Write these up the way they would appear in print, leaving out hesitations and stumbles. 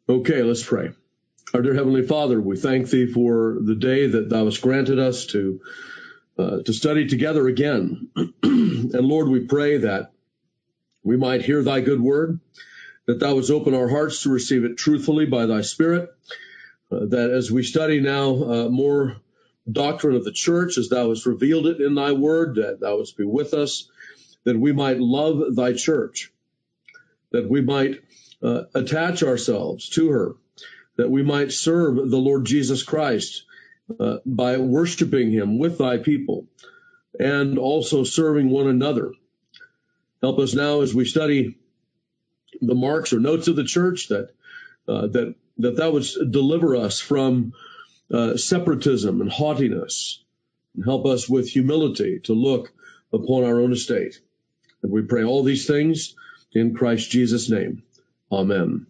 Okay, let's pray. Our dear Heavenly Father, we thank Thee for the day that Thou hast granted us to study together again. And Lord, we pray that we might hear Thy good word, that Thou wouldst open our hearts to receive it truthfully by Thy Spirit, that as we study now more doctrine of the church, as Thou hast revealed it in Thy word, that Thou wouldst be with us, that we might love Thy church, that we might attach ourselves to her, that we might serve the Lord Jesus Christ by worshiping Him with Thy people and also serving one another. Help us now as we study the marks or notes of the church that Thou wouldst deliver us from separatism and haughtiness, and help us with humility to look upon our own estate. And we pray all these things in Christ Jesus' name. Amen.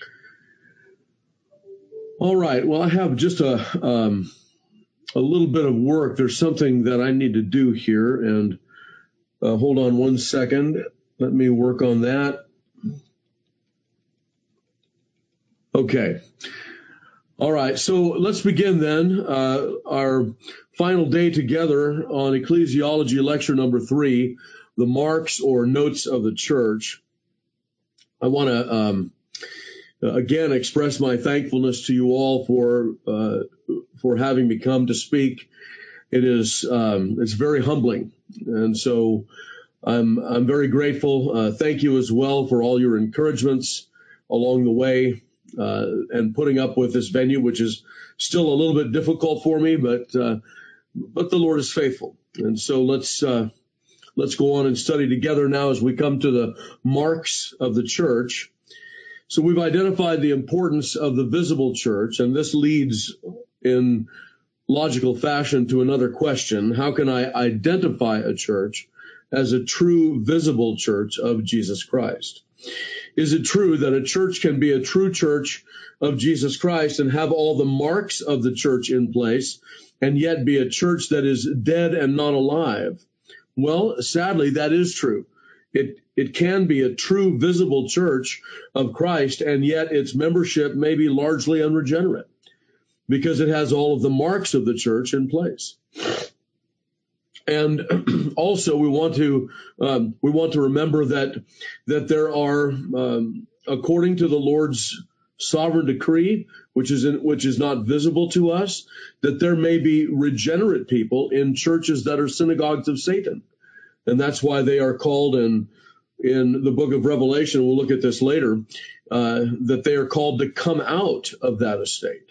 All right. Well, I have just a little bit of work. There's something that I need to do here, and hold on one second. Let me work on that. Okay. All right. So let's begin then our final day together on Ecclesiology lecture number 3, the marks or notes of the church. I want to again express my thankfulness to you all for having me come to speak. It is it's very humbling, and so I'm very grateful. Thank you as well for all your encouragements along the way and putting up with this venue, which is still a little bit difficult for me, but the Lord is faithful, and so let's go on and study together now as we come to the marks of the church. So we've identified the importance of the visible church, and this leads in logical fashion to another question. How can I identify a church as a true visible church of Jesus Christ? Is it true that a church can be a true church of Jesus Christ and have all the marks of the church in place and yet be a church that is dead and not alive? Well, sadly, that is true. It can be a true visible church of Christ, and yet its membership may be largely unregenerate because it has all of the marks of the church in place. And also, we want to remember that there are, according to the Lord's sovereign decree, which is not visible to us, that there may be regenerate people in churches that are synagogues of Satan. And that's why they are called in the book of Revelation, we'll look at this later, that they are called to come out of that estate.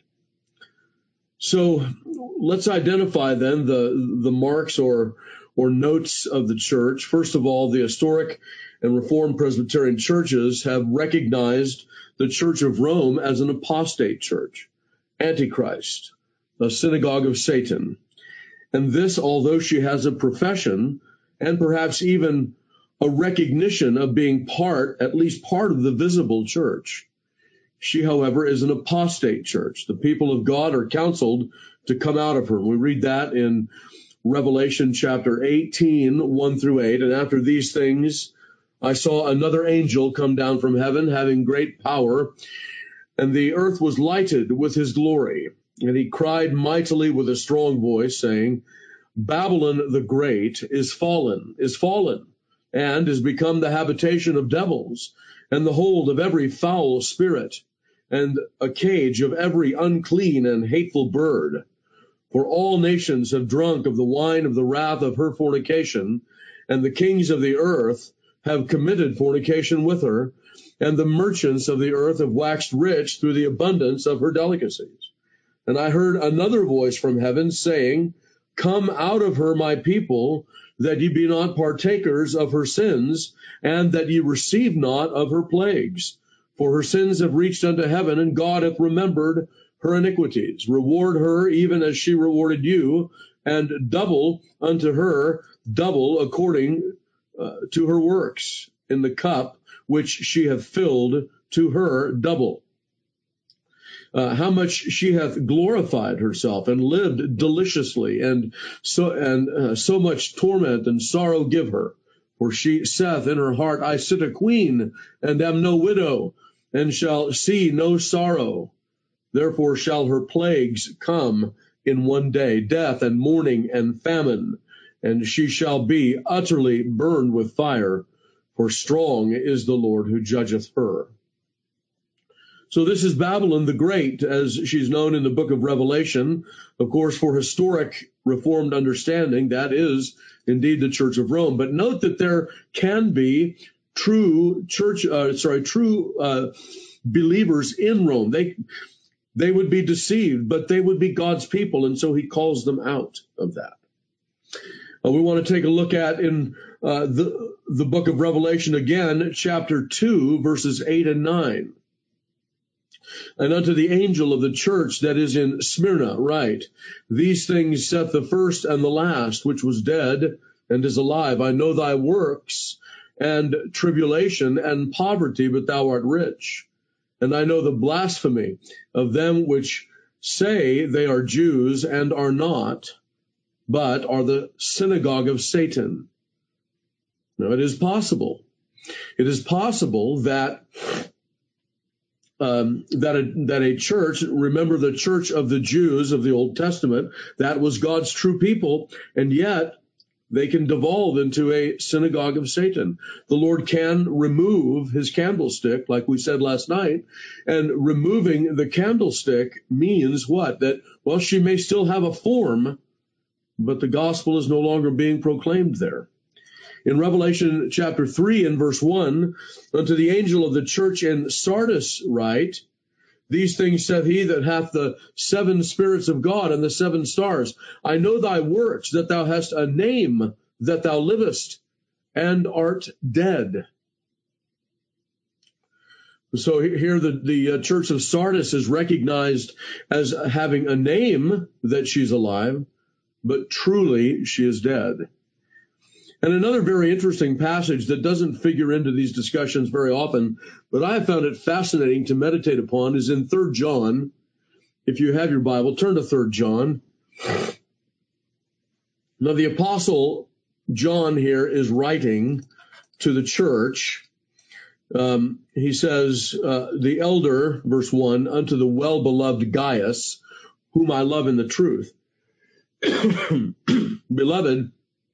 So let's identify then the marks or notes of the church. First of all, the historic and Reformed Presbyterian churches have recognized the Church of Rome as an apostate church, Antichrist, a synagogue of Satan. And this, although she has a profession and perhaps even a recognition of being at least part of the visible church. She, however, is an apostate church. The people of God are counseled to come out of her. We read that in Revelation chapter 18, 1 through 8. And after these things, I saw another angel come down from heaven, having great power, and the earth was lighted with his glory. And he cried mightily with a strong voice, saying, Babylon the Great is fallen, and is become the habitation of devils, and the hold of every foul spirit, and a cage of every unclean and hateful bird. For all nations have drunk of the wine of the wrath of her fornication, and the kings of the earth have committed fornication with her, and the merchants of the earth have waxed rich through the abundance of her delicacies. And I heard another voice from heaven saying, Come out of her, my people, that ye be not partakers of her sins, and that ye receive not of her plagues. For her sins have reached unto heaven, and God hath remembered her iniquities. Reward her even as she rewarded you, and double unto her, double according to her works, in the cup which she hath filled to her double. How much she hath glorified herself and lived deliciously, and so much torment and sorrow give her. For she saith in her heart, I sit a queen, and am no widow, and shall see no sorrow. Therefore shall her plagues come in one day, death and mourning and famine, and she shall be utterly burned with fire, for strong is the Lord who judgeth her. So this is Babylon the Great, as she's known in the book of Revelation. Of course, for historic Reformed understanding, that is indeed the Church of Rome. But note that there can be true believers in Rome. They would be deceived, but they would be God's people, and so he calls them out of that. We want to take a look at in the book of Revelation again, chapter 2, verses 8 and 9. And unto the angel of the church that is in Smyrna write, these things saith the first and the last, which was dead and is alive. I know thy works, and tribulation, and poverty, but thou art rich. And I know the blasphemy of them which say they are Jews, and are not, but are the synagogue of Satan. Now, it is possible. It is possible that a church, remember the church of the Jews of the Old Testament, that was God's true people, and yet they can devolve into a synagogue of Satan. The Lord can remove his candlestick, like we said last night, and removing the candlestick means what? That, well, she may still have a form, but the gospel is no longer being proclaimed there. In Revelation chapter 3 and verse 1, unto the angel of the church in Sardis write, these things saith he that hath the 7 spirits of God and the 7 stars. I know thy works, that thou hast a name, that thou livest, and art dead. So here the church of Sardis is recognized as having a name that she's alive, but truly she is dead. And another very interesting passage that doesn't figure into these discussions very often, but I have found it fascinating to meditate upon, is in 3 John. If you have your Bible, turn to 3 John. Now, the Apostle John here is writing to the church. He says, the elder, verse 1, unto the well-beloved Gaius, whom I love in the truth. Beloved,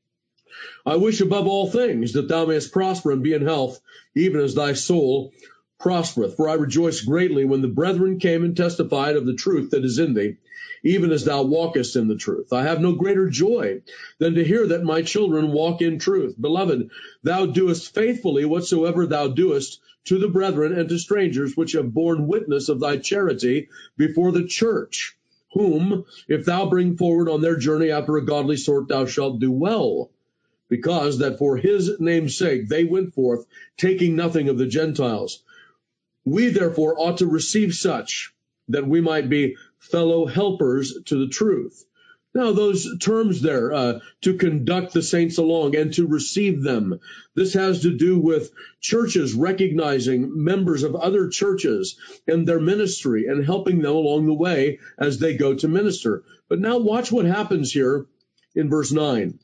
I wish above all things that thou mayest prosper and be in health, even as thy soul prospereth. For I rejoiced greatly when the brethren came and testified of the truth that is in thee, even as thou walkest in the truth. I have no greater joy than to hear that my children walk in truth. Beloved, thou doest faithfully whatsoever thou doest to the brethren and to strangers which have borne witness of thy charity before the church, whom, if thou bring forward on their journey after a godly sort, thou shalt do well. Because that for his name's sake they went forth, taking nothing of the Gentiles. We therefore ought to receive such, that we might be fellow helpers to the truth. Now those terms there, to conduct the saints along and to receive them, this has to do with churches recognizing members of other churches and their ministry and helping them along the way as they go to minister. But now watch what happens here in verse 9.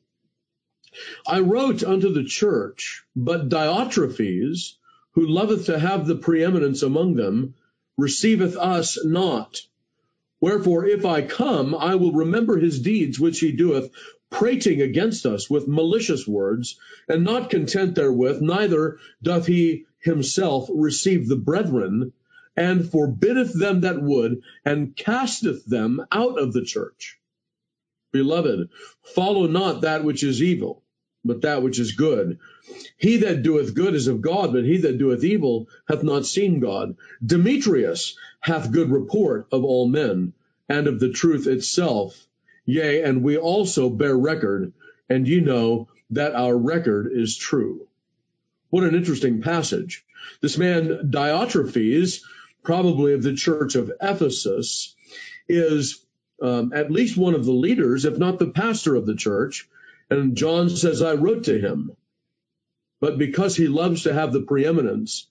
I wrote unto the church, but Diotrephes, who loveth to have the preeminence among them, receiveth us not. Wherefore, if I come, I will remember his deeds which he doeth, prating against us with malicious words, and not content therewith, neither doth he himself receive the brethren, and forbiddeth them that would, and casteth them out of the church. Beloved, follow not that which is evil, but that which is good. He that doeth good is of God, but he that doeth evil hath not seen God. Demetrius hath good report of all men, and of the truth itself. Yea, and we also bear record, and ye know that our record is true. What an interesting passage. This man Diotrephes, probably of the church of Ephesus, is at least one of the leaders, if not the pastor of the church. And John says, I wrote to him. But because he loves to have the preeminence,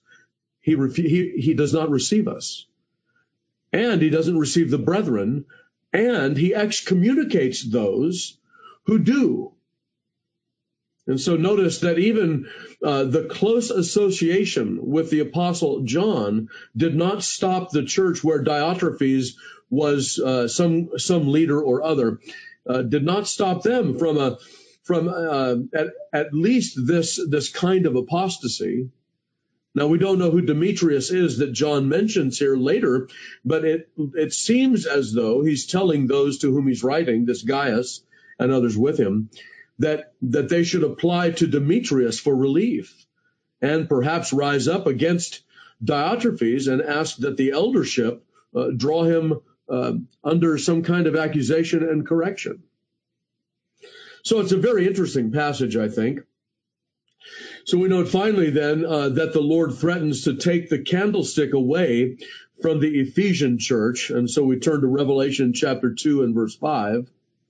he does not receive us. And he doesn't receive the brethren. And he excommunicates those who do. And so notice that even the close association with the Apostle John did not stop the church where Diotrephes was some leader or other, did not stop them from at least this kind of apostasy. Now, we don't know who Demetrius is that John mentions here later, but it seems as though he's telling those to whom he's writing, this Gaius and others with him, that they should apply to Demetrius for relief and perhaps rise up against Diotrephes and ask that the eldership draw him under some kind of accusation and correction. So it's a very interesting passage, I think. So we note finally then that the Lord threatens to take the candlestick away from the Ephesian church. And so we turn to Revelation chapter 2 and verse 5.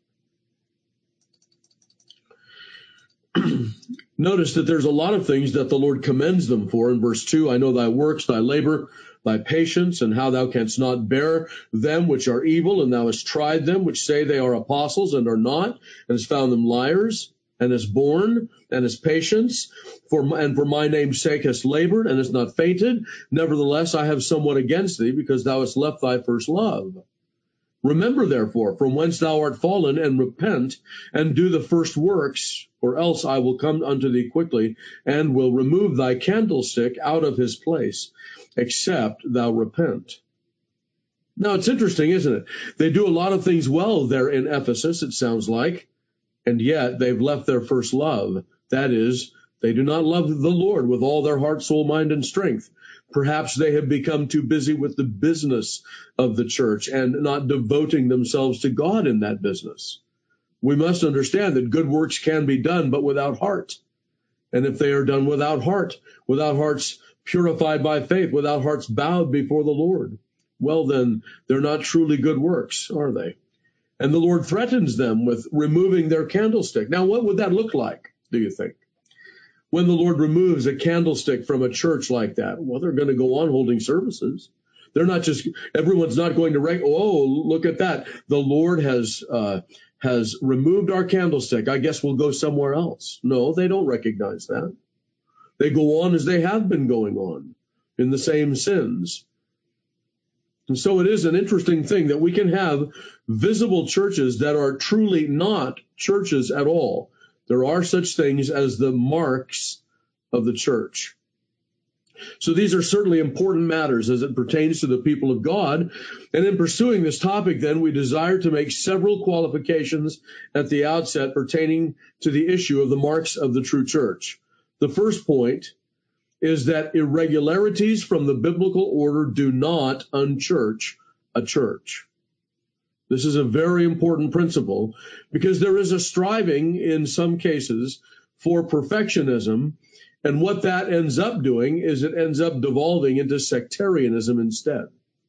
Notice that there's a lot of things that the Lord commends them for. In verse 2, I know thy works, thy labor, thy patience, and how thou canst not bear them which are evil, and thou hast tried them which say they are apostles and are not, and hast found them liars, and hast borne, and hast patience, and for my name's sake hast labored, and hast not fainted. Nevertheless, I have somewhat against thee, because thou hast left thy first love. Remember, therefore, from whence thou art fallen, and repent, and do the first works, or else I will come unto thee quickly, and will remove thy candlestick out of his place, except thou repent. Now, it's interesting, isn't it? They do a lot of things well there in Ephesus, it sounds like, and yet they've left their first love. That is, they do not love the Lord with all their heart, soul, mind, and strength. Perhaps they have become too busy with the business of the church and not devoting themselves to God in that business. We must understand that good works can be done, but without heart. And if they are done without heart, without hearts purified by faith, without hearts bowed before the Lord, well then, they're not truly good works, are they? And the Lord threatens them with removing their candlestick. Now, what would that look like, do you think? When the Lord removes a candlestick from a church like that, well, they're going to go on holding services. They're not just, everyone's not going to, look at that. The Lord has removed our candlestick. I guess we'll go somewhere else. No, they don't recognize that. They go on as they have been going on in the same sins. And so it is an interesting thing that we can have visible churches that are truly not churches at all. There are such things as the marks of the church. So these are certainly important matters as it pertains to the people of God. And in pursuing this topic, then, we desire to make several qualifications at the outset pertaining to the issue of the marks of the true church. The first point is that irregularities from the biblical order do not unchurch a church. This is a very important principle because there is a striving in some cases for perfectionism, and what that ends up doing is it ends up devolving into sectarianism instead.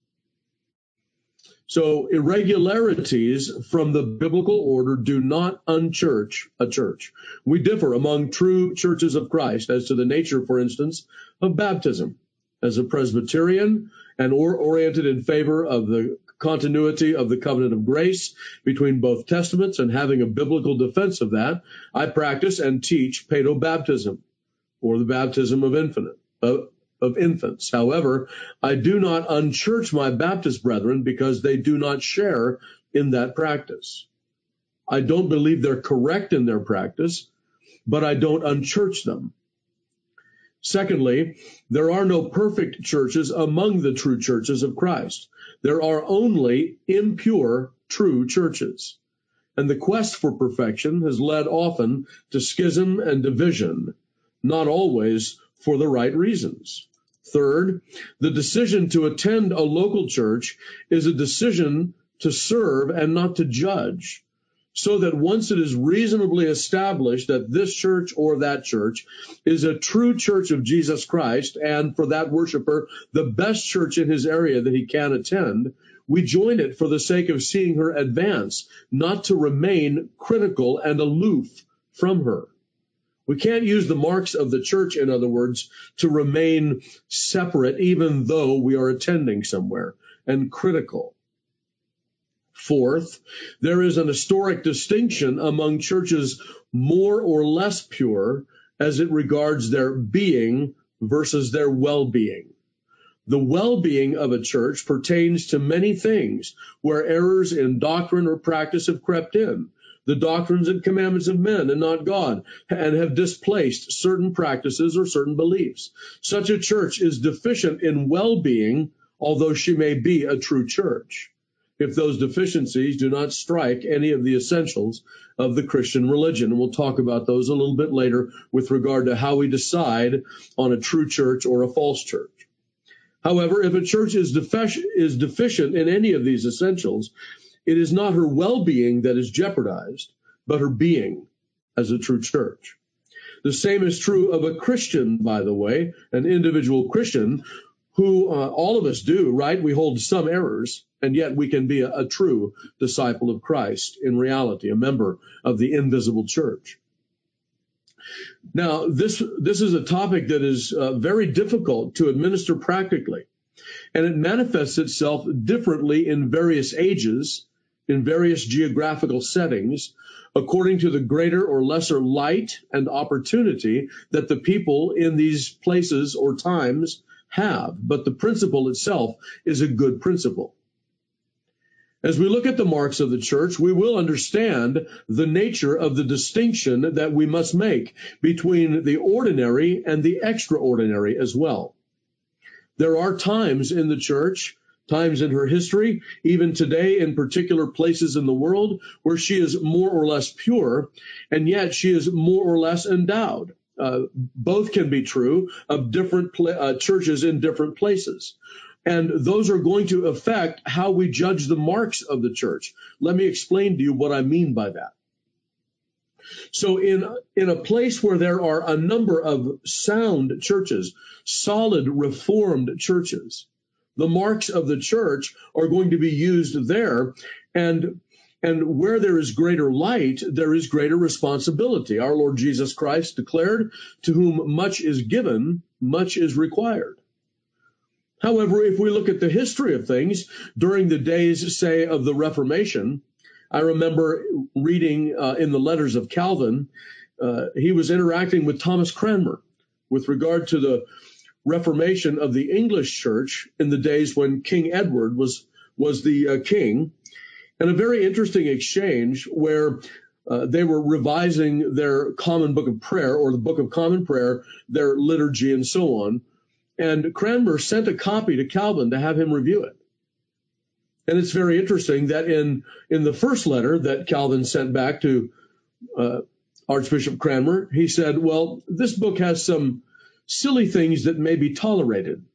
So irregularities from the biblical order do not unchurch a church. We differ among true churches of Christ as to the nature, for instance, of baptism. As a Presbyterian and oriented in favor of the continuity of the covenant of grace between both testaments and having a biblical defense of that, I practice and teach paedobaptism, or the baptism of infants. However, I do not unchurch my Baptist brethren because they do not share in that practice. I don't believe they're correct in their practice, but I don't unchurch them. Secondly, there are no perfect churches among the true churches of Christ. There are only impure true churches. And the quest for perfection has led often to schism and division, not always for the right reasons. Third, the decision to attend a local church is a decision to serve and not to judge, so that once it is reasonably established that this church or that church is a true church of Jesus Christ, and for that worshiper, the best church in his area that he can attend, we join it for the sake of seeing her advance, not to remain critical and aloof from her. We can't use the marks of the church, in other words, to remain separate, even though we are attending somewhere, and critical. Fourth, there is an historic distinction among churches more or less pure as it regards their being versus their well-being. The well-being of a church pertains to many things where errors in doctrine or practice have crept in, the doctrines and commandments of men and not God, and have displaced certain practices or certain beliefs. Such a church is deficient in well-being, although she may be a true church, if those deficiencies do not strike any of the essentials of the Christian religion. And we'll talk about those a little bit later with regard to how we decide on a true church or a false church. However, if a church is deficient in any of these essentials, it is not her well-being that is jeopardized, but her being as a true church. The same is true of a Christian, by the way, an individual Christian, who all of us do, right? We hold some errors, and yet we can be a true disciple of Christ in reality, a member of the invisible church. Now, this is a topic that is very difficult to administer practically, and it manifests itself differently in various ages, in various geographical settings, according to the greater or lesser light and opportunity that the people in these places or times have. But the principle itself is a good principle. As we look at the marks of the church, we will understand the nature of the distinction that we must make between the ordinary and the extraordinary as well. There are times in the church, times in her history, even today in particular places in the world, where she is more or less pure, and yet she is more or less endowed. Both can be true of different churches in different places. And those are going to affect how we judge the marks of the church. Let me explain to you what I mean by that. So in a place where there are a number of sound churches, solid Reformed churches, the marks of the church are going to be used there. And where there is greater light, there is greater responsibility. Our Lord Jesus Christ declared, "To whom much is given, much is required." However, if we look at the history of things during the days, say, of the Reformation, I remember reading in the letters of Calvin, he was interacting with Thomas Cranmer with regard to the Reformation of the English church in the days when King Edward was the king, and a very interesting exchange where they were revising their Common Book of Prayer, or the Book of Common Prayer, their liturgy and so on. And Cranmer sent a copy to Calvin to have him review it. And it's very interesting that in the first letter that Calvin sent back to Archbishop Cranmer, he said, well, this book has some silly things that may be tolerated.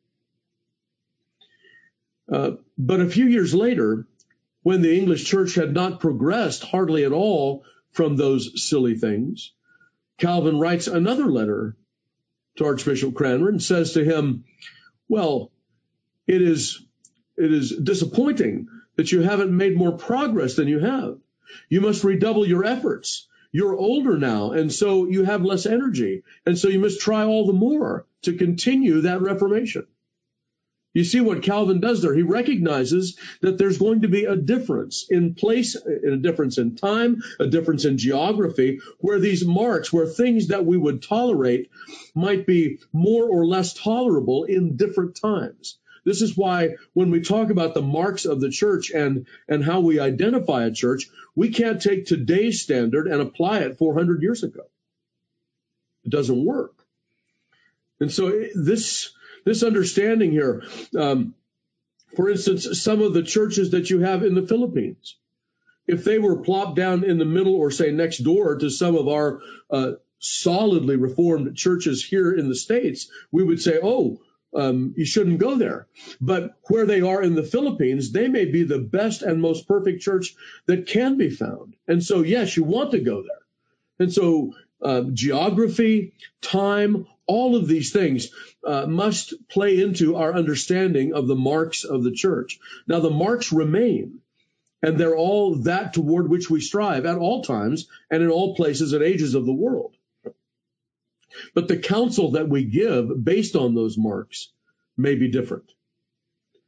But a few years later, when the English church had not progressed hardly at all from those silly things, Calvin writes another letter to Archbishop Cranmer and says to him, well, it is disappointing that you haven't made more progress than you have. You must redouble your efforts. You're older now, and so you have less energy, and so you must try all the more to continue that reformation. You see what Calvin does there. He recognizes that there's going to be a difference in place, a difference in time, a difference in geography, where these marks, where things that we would tolerate might be more or less tolerable in different times. This is why when we talk about the marks of the church and how we identify a church, we can't take today's standard and apply it 400 years ago. It doesn't work. And so this understanding here, for instance, some of the churches that you have in the Philippines, if they were plopped down in the middle or say next door to some of our solidly Reformed churches here in the States, we would say, you shouldn't go there. But where they are in the Philippines, they may be the best and most perfect church that can be found. And so, yes, you want to go there. And so geography, time, all of these things must play into our understanding of the marks of the church. Now, the marks remain, and they're all that toward which we strive at all times and in all places and ages of the world. But the counsel that we give based on those marks may be different.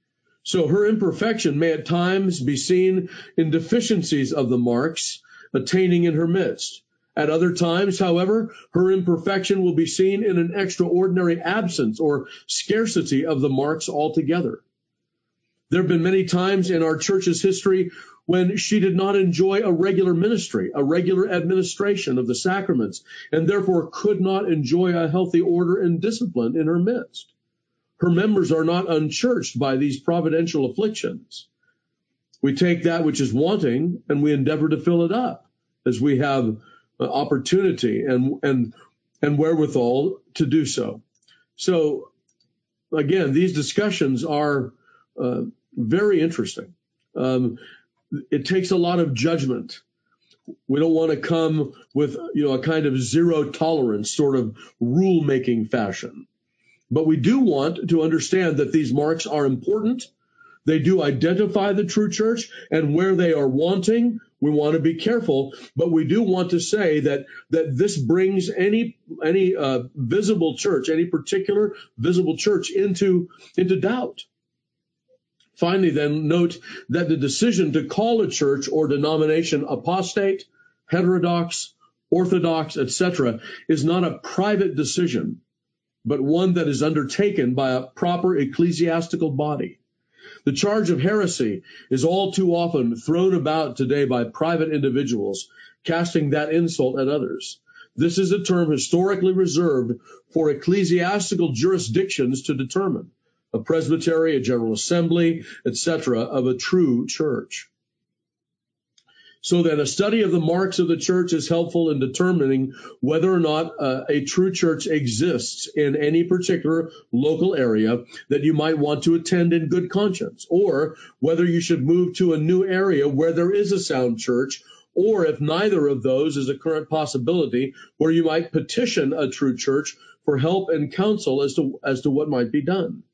So her imperfection may at times be seen in deficiencies of the marks attaining in her midst. At other times, however, her imperfection will be seen in an extraordinary absence or scarcity of the marks altogether. There have been many times in our church's history when she did not enjoy a regular ministry, a regular administration of the sacraments, and therefore could not enjoy a healthy order and discipline in her midst. Her members are not unchurched by these providential afflictions. We take that which is wanting and we endeavor to fill it up as we have opportunity and wherewithal to do so. So again, these discussions are very interesting. It takes a lot of judgment. We don't want to come with a kind of zero tolerance sort of rule-making fashion. But we do want to understand that these marks are important. They do identify the true church, and where they are wanting, we want to be careful. But we do want to say that this brings any visible church, any particular visible church into doubt. Finally, then, note that the decision to call a church or denomination apostate, heterodox, orthodox, etc., is not a private decision, but one that is undertaken by a proper ecclesiastical body. The charge of heresy is all too often thrown about today by private individuals, casting that insult at others. This is a term historically reserved for ecclesiastical jurisdictions to determine, a presbytery, a general assembly, etc., of a true church. So then a study of the marks of the church is helpful in determining whether or not a true church exists in any particular local area that you might want to attend in good conscience, or whether you should move to a new area where there is a sound church, or if neither of those is a current possibility, where you might petition a true church for help and counsel as to what might be done.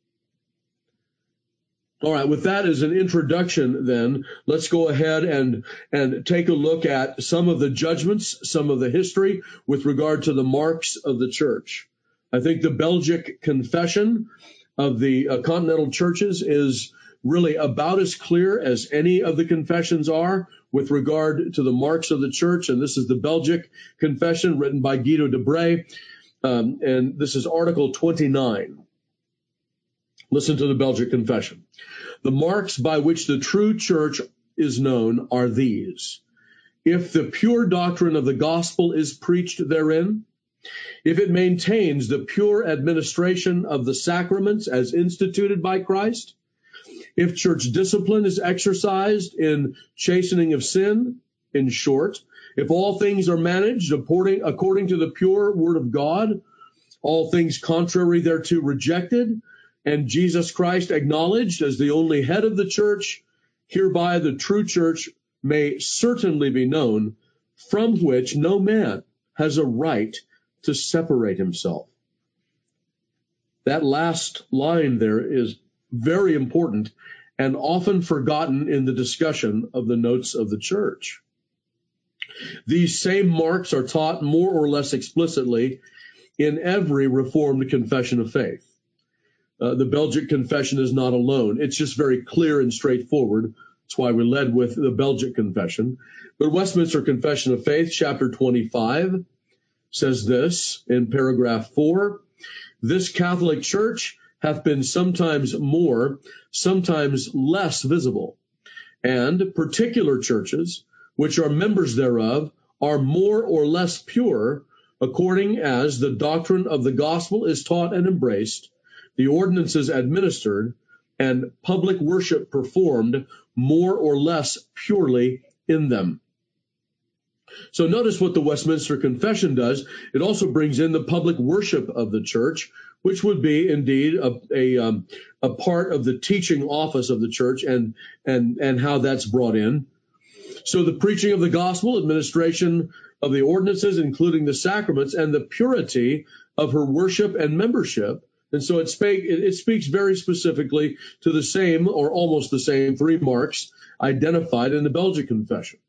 All right, with that as an introduction, then, let's go ahead and take a look at some of the judgments, some of the history with regard to the marks of the church. I think the Belgic Confession of the continental churches is really about as clear as any of the confessions are with regard to the marks of the church. And this is the Belgic Confession written by Guido de Brès, and this is Article 29. Listen to the Belgic Confession. The marks by which the true church is known are these: if the pure doctrine of the gospel is preached therein, if it maintains the pure administration of the sacraments as instituted by Christ, if church discipline is exercised in chastening of sin, in short, if all things are managed according to the pure word of God, all things contrary thereto rejected, and Jesus Christ acknowledged as the only head of the church, hereby the true church may certainly be known, from which no man has a right to separate himself. That last line there is very important and often forgotten in the discussion of the notes of the church. These same marks are taught more or less explicitly in every Reformed confession of faith. The Belgic Confession is not alone. It's just very clear and straightforward. That's why we led with the Belgic Confession. But Westminster Confession of Faith, chapter 25, says this in paragraph 4, this Catholic Church hath been sometimes more, sometimes less visible, and particular churches, which are members thereof, are more or less pure, according as the doctrine of the gospel is taught and embraced, the ordinances administered, and public worship performed more or less purely in them. So notice what the Westminster Confession does. It also brings in the public worship of the church, which would be indeed a part of the teaching office of the church and how that's brought in. So the preaching of the gospel, administration of the ordinances, including the sacraments, and the purity of her worship and membership. And so it speaks very specifically to the same or almost the same three marks identified in the Belgic Confession.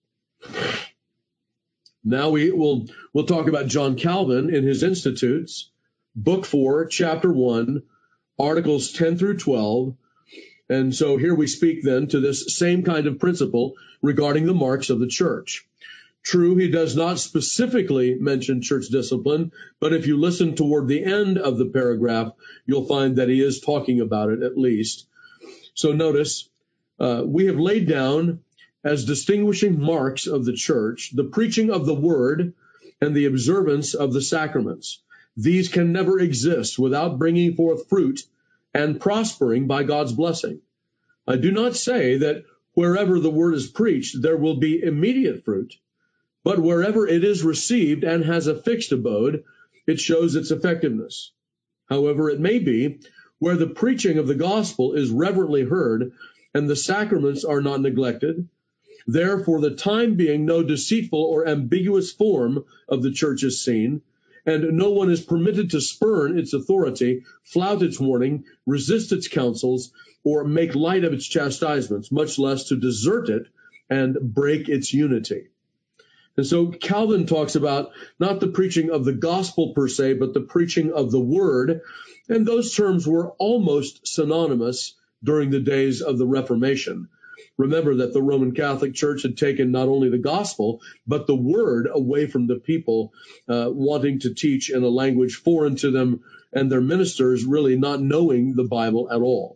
Now we'll talk about John Calvin in his Institutes, Book 4, Chapter 1, Articles 10 through 12, And so here we speak then to this same kind of principle regarding the marks of the church. True, he does not specifically mention church discipline, but if you listen toward the end of the paragraph, you'll find that he is talking about it at least. So notice, we have laid down as distinguishing marks of the church the preaching of the word and the observance of the sacraments. These can never exist without bringing forth fruit and prospering by God's blessing. I do not say that wherever the word is preached, there will be immediate fruit, but wherever it is received and has a fixed abode, it shows its effectiveness. However, it may be where the preaching of the gospel is reverently heard and the sacraments are not neglected, there for the time being no deceitful or ambiguous form of the church is seen, and no one is permitted to spurn its authority, flout its warning, resist its counsels, or make light of its chastisements, much less to desert it and break its unity. And so Calvin talks about not the preaching of the gospel per se, but the preaching of the word. And those terms were almost synonymous during the days of the Reformation. Remember that the Roman Catholic Church had taken not only the gospel, but the word away from the people, wanting to teach in a language foreign to them, and their ministers really not knowing the Bible at all.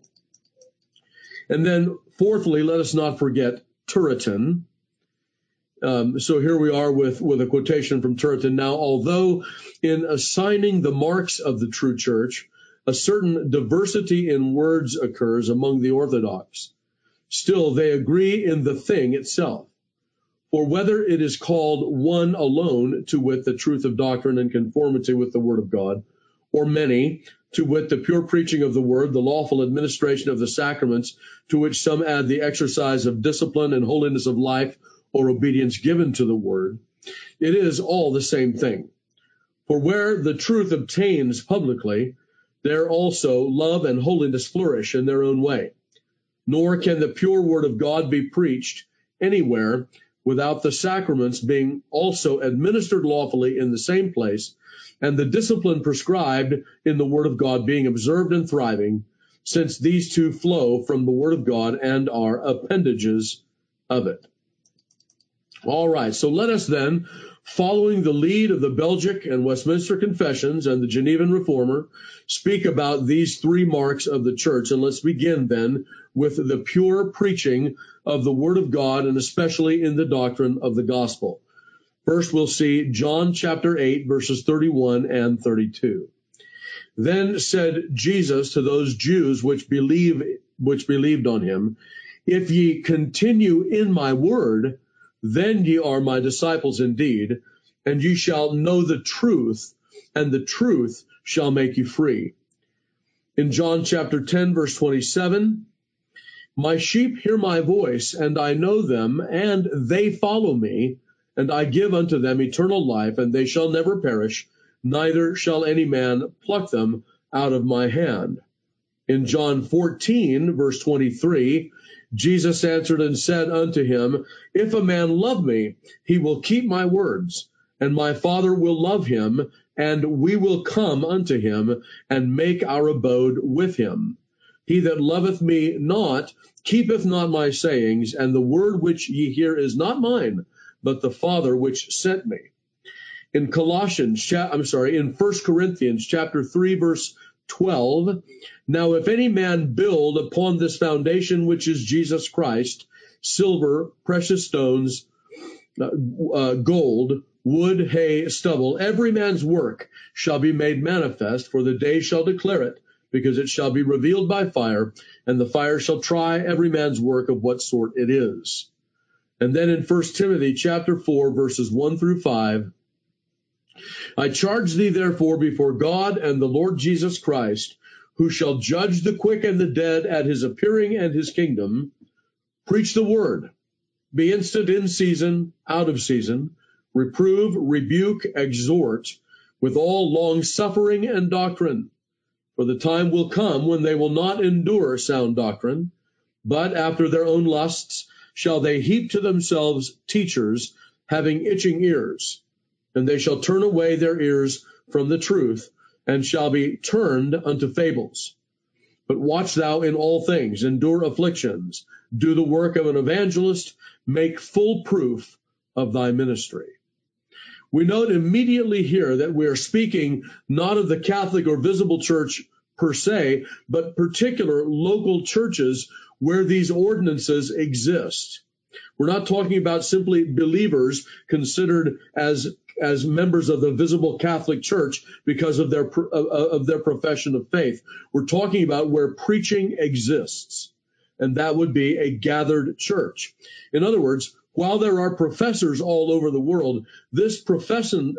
And then fourthly, let us not forget Turretin. So here we are with a quotation from Turretin. Now, although in assigning the marks of the true church, a certain diversity in words occurs among the Orthodox, still they agree in the thing itself. For whether it is called one alone, to wit, the truth of doctrine and conformity with the word of God, or many, to wit, the pure preaching of the word, the lawful administration of the sacraments, to which some add the exercise of discipline and holiness of life, or obedience given to the word, it is all the same thing. For where the truth obtains publicly, there also love and holiness flourish in their own way. Nor can the pure word of God be preached anywhere without the sacraments being also administered lawfully in the same place, and the discipline prescribed in the word of God being observed and thriving, since these two flow from the word of God and are appendages of it. All right, so let us then, following the lead of the Belgic and Westminster Confessions and the Genevan Reformer, speak about these three marks of the church. And let's begin then with the pure preaching of the Word of God, and especially in the doctrine of the gospel. First, we'll see John chapter 8, verses 31 and 32. Then said Jesus to those Jews which believed on him, if ye continue in my word, then ye are my disciples indeed, and ye shall know the truth, and the truth shall make you free. In John chapter 10, verse 27, my sheep hear my voice, and I know them, and they follow me, and I give unto them eternal life, and they shall never perish, neither shall any man pluck them out of my hand. In John 14, verse 23, Jesus answered and said unto him, if a man love me, he will keep my words, and my Father will love him, and we will come unto him, and make our abode with him. He that loveth me not, keepeth not my sayings, and the word which ye hear is not mine, but the Father which sent me. In in 1 Corinthians chapter 3, verse 12, now if any man build upon this foundation which is Jesus Christ, silver, precious stones, gold, wood, hay, stubble, every man's work shall be made manifest, for the day shall declare it, because it shall be revealed by fire, and the fire shall try every man's work of what sort it is. And then in 1 Timothy chapter 4, verses 1 through 5, I charge thee therefore before God and the Lord Jesus Christ, who shall judge the quick and the dead at his appearing and his kingdom, preach the word, be instant in season, out of season, reprove, rebuke, exhort, with all long suffering and doctrine. For the time will come when they will not endure sound doctrine, but after their own lusts shall they heap to themselves teachers having itching ears, and they shall turn away their ears from the truth, and shall be turned unto fables. But watch thou in all things, endure afflictions, do the work of an evangelist, make full proof of thy ministry. We note immediately here that we are speaking not of the Catholic or visible church per se, but particular local churches where these ordinances exist. We're not talking about simply believers considered as members of the visible Catholic Church because of their profession of faith. We're talking about where preaching exists, and that would be a gathered church. In other words, while there are professors all over the world, this profession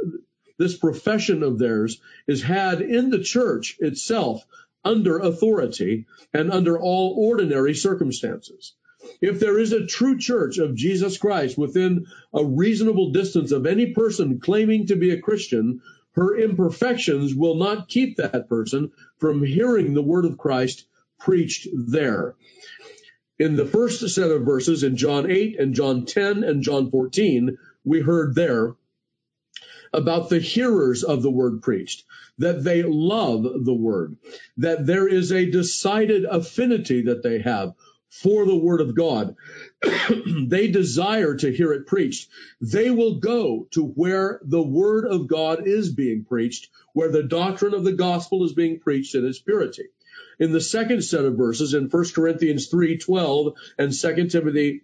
of theirs is had in the church itself under authority and under all ordinary circumstances. If there is a true church of Jesus Christ within a reasonable distance of any person claiming to be a Christian, her imperfections will not keep that person from hearing the word of Christ preached there. In the first set of verses in John 8 and John 10 and John 14, we heard there about the hearers of the word preached, that they love the word, that there is a decided affinity that they have for the word of God. They desire to hear it preached. They will go to where the word of God is being preached, where the doctrine of the gospel is being preached in its purity. In the second set of verses, in 1 Corinthians 3:12 and 2 Timothy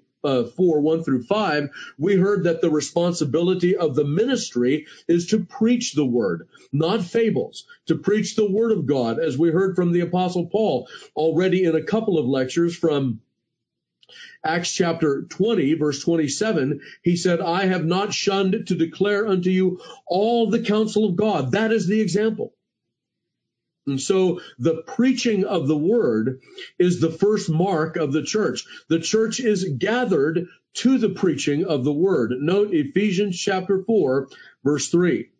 4:1-5, we heard that the responsibility of the ministry is to preach the word, not fables, to preach the word of God, as we heard from the Apostle Paul already in a couple of lectures from Acts chapter 20, verse 27. He said, I have not shunned to declare unto you all the counsel of God. That is the example. And so the preaching of the word is the first mark of the church. The church is gathered to the preaching of the word. Note Ephesians chapter 4, verse 3.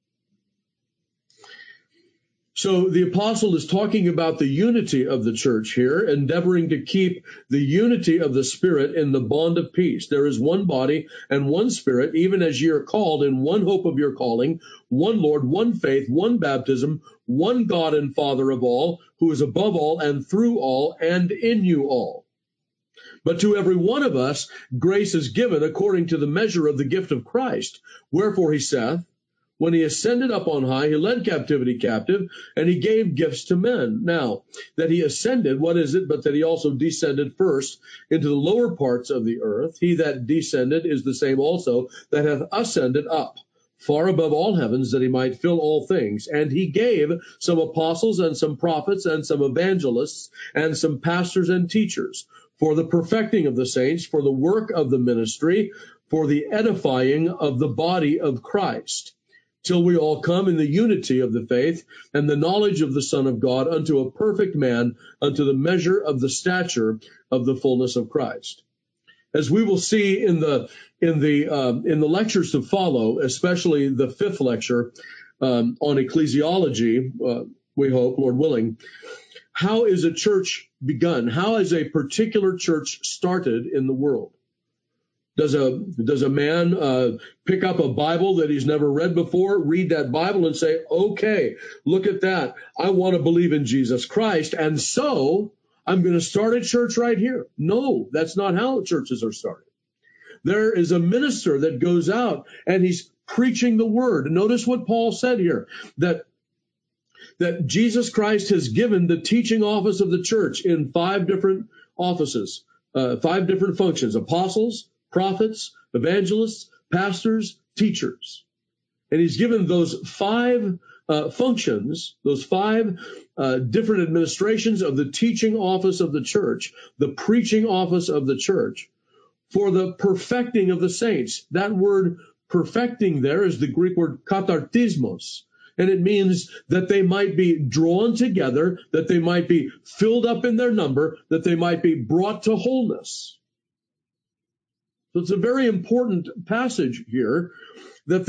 So the apostle is talking about the unity of the church here, endeavoring to keep the unity of the Spirit in the bond of peace. There is one body and one Spirit, even as ye are called in one hope of your calling, one Lord, one faith, one baptism, one God and Father of all, who is above all and through all and in you all. But to every one of us grace is given according to the measure of the gift of Christ. Wherefore he saith, when he ascended up on high, he led captivity captive, and he gave gifts to men. Now, that he ascended, what is it but that he also descended first into the lower parts of the earth? He that descended is the same also that hath ascended up far above all heavens, that he might fill all things. And he gave some apostles and some prophets and some evangelists and some pastors and teachers for the perfecting of the saints, for the work of the ministry, for the edifying of the body of Christ, till we all come in the unity of the faith and the knowledge of the Son of God unto a perfect man, unto the measure of the stature of the fullness of Christ. As we will see in the lectures to follow, especially the fifth lecture on ecclesiology, we hope, Lord willing, how is a church begun? How is a particular church started in the world? Does a man pick up a Bible that he's never read before, read that Bible and say, okay, look at that. I want to believe in Jesus Christ, and so I'm going to start a church right here. No, that's not how churches are started. There is a minister that goes out and he's preaching the word. Notice what Paul said here, that Jesus Christ has given the teaching office of the church in 5 different offices, 5 different functions: apostles, prophets, evangelists, pastors, teachers. And he's given those 5 functions, those 5 different administrations of the teaching office of the church, the preaching office of the church, for the perfecting of the saints. That word perfecting there is the Greek word katartismos. And it means that they might be drawn together, that they might be filled up in their number, that they might be brought to wholeness. So it's a very important passage here that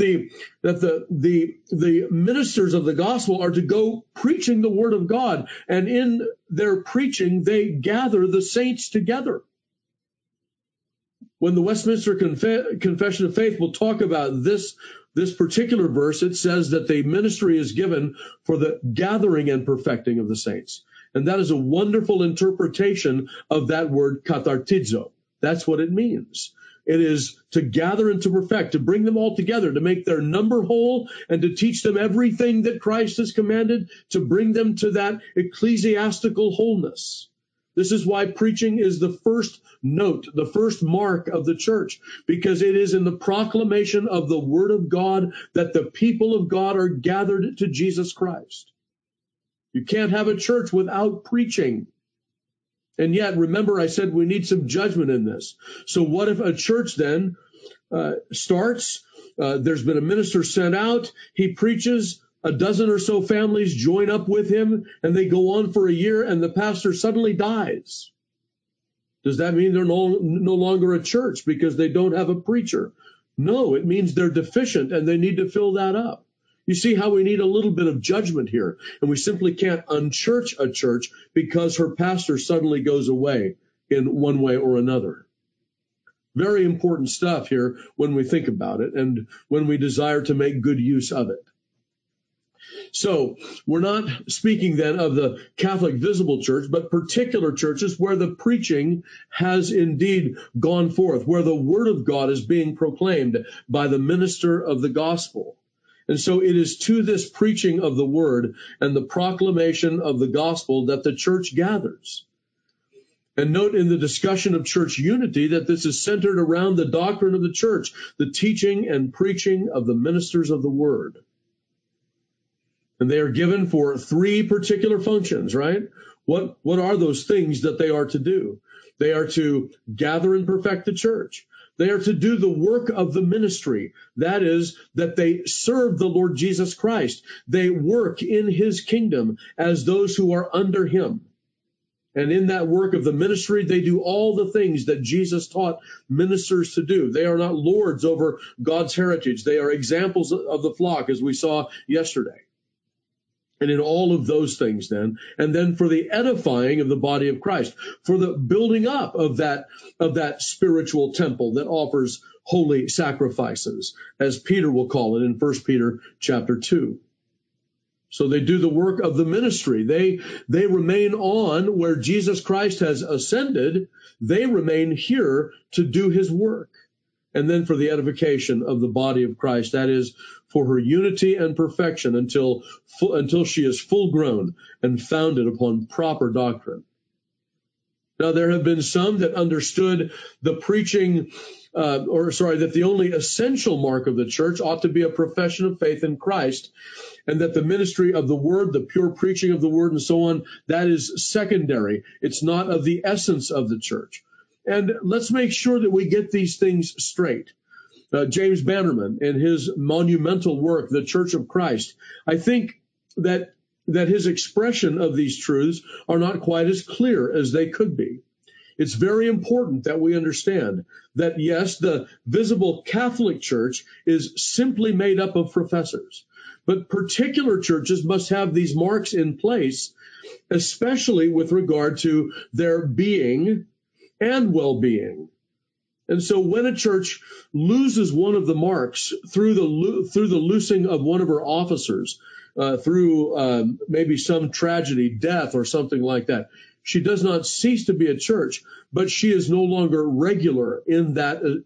the ministers of the gospel are to go preaching the word of God, and in their preaching they gather the saints together. When the Westminster Confession of Faith will talk about this particular verse, it says that the ministry is given for the gathering and perfecting of the saints. And that is a wonderful interpretation of that word kathartizo. That's what it means. It is to gather and to perfect, to bring them all together, to make their number whole, and to teach them everything that Christ has commanded, to bring them to that ecclesiastical wholeness. This is why preaching is the first note, the first mark of the church, because it is in the proclamation of the word of God that the people of God are gathered to Jesus Christ. You can't have a church without preaching. And yet, remember, I said we need some judgment in this. So what if a church then starts, there's been a minister sent out, he preaches, a dozen or so families join up with him, and they go on for a year, and the pastor suddenly dies. Does that mean they're no longer a church because they don't have a preacher? No, it means they're deficient, and they need to fill that up. You see how we need a little bit of judgment here, and we simply can't unchurch a church because her pastor suddenly goes away in one way or another. Very important stuff here when we think about it and when we desire to make good use of it. So we're not speaking then of the Catholic visible church, but particular churches where the preaching has indeed gone forth, where the word of God is being proclaimed by the minister of the gospel. And so it is to this preaching of the word and the proclamation of the gospel that the church gathers. And note in the discussion of church unity that this is centered around the doctrine of the church, the teaching and preaching of the ministers of the word. And they are given for three particular functions, right? What are those things that they are to do? They are to gather and perfect the church. They are to do the work of the ministry. That is, that they serve the Lord Jesus Christ. They work in his kingdom as those who are under him. And in that work of the ministry, they do all the things that Jesus taught ministers to do. They are not lords over God's heritage. They are examples of the flock, as we saw yesterday. And in all of those things then, and then for the edifying of the body of Christ, for the building up of that spiritual temple that offers holy sacrifices, as Peter will call it in 1 Peter chapter 2. So they do the work of the ministry. They remain on where Jesus Christ has ascended. They remain here to do his work. And then for the edification of the body of Christ, that is for her unity and perfection until she is full grown and founded upon proper doctrine. Now, there have been some that understood the preaching, that the only essential mark of the church ought to be a profession of faith in Christ, and that the ministry of the word, the pure preaching of the word and so on, that is secondary. It's not of the essence of the church. And let's make sure that we get these things straight. James Bannerman, in his monumental work, The Church of Christ, I think that his expression of these truths are not quite as clear as they could be. It's very important that we understand that, yes, the visible Catholic Church is simply made up of professors, but particular churches must have these marks in place, especially with regard to their being and well-being. And so when a church loses one of the marks through the loosing of one of her officers, through maybe some tragedy, death, or something like that, she does not cease to be a church, but she is no longer regular in that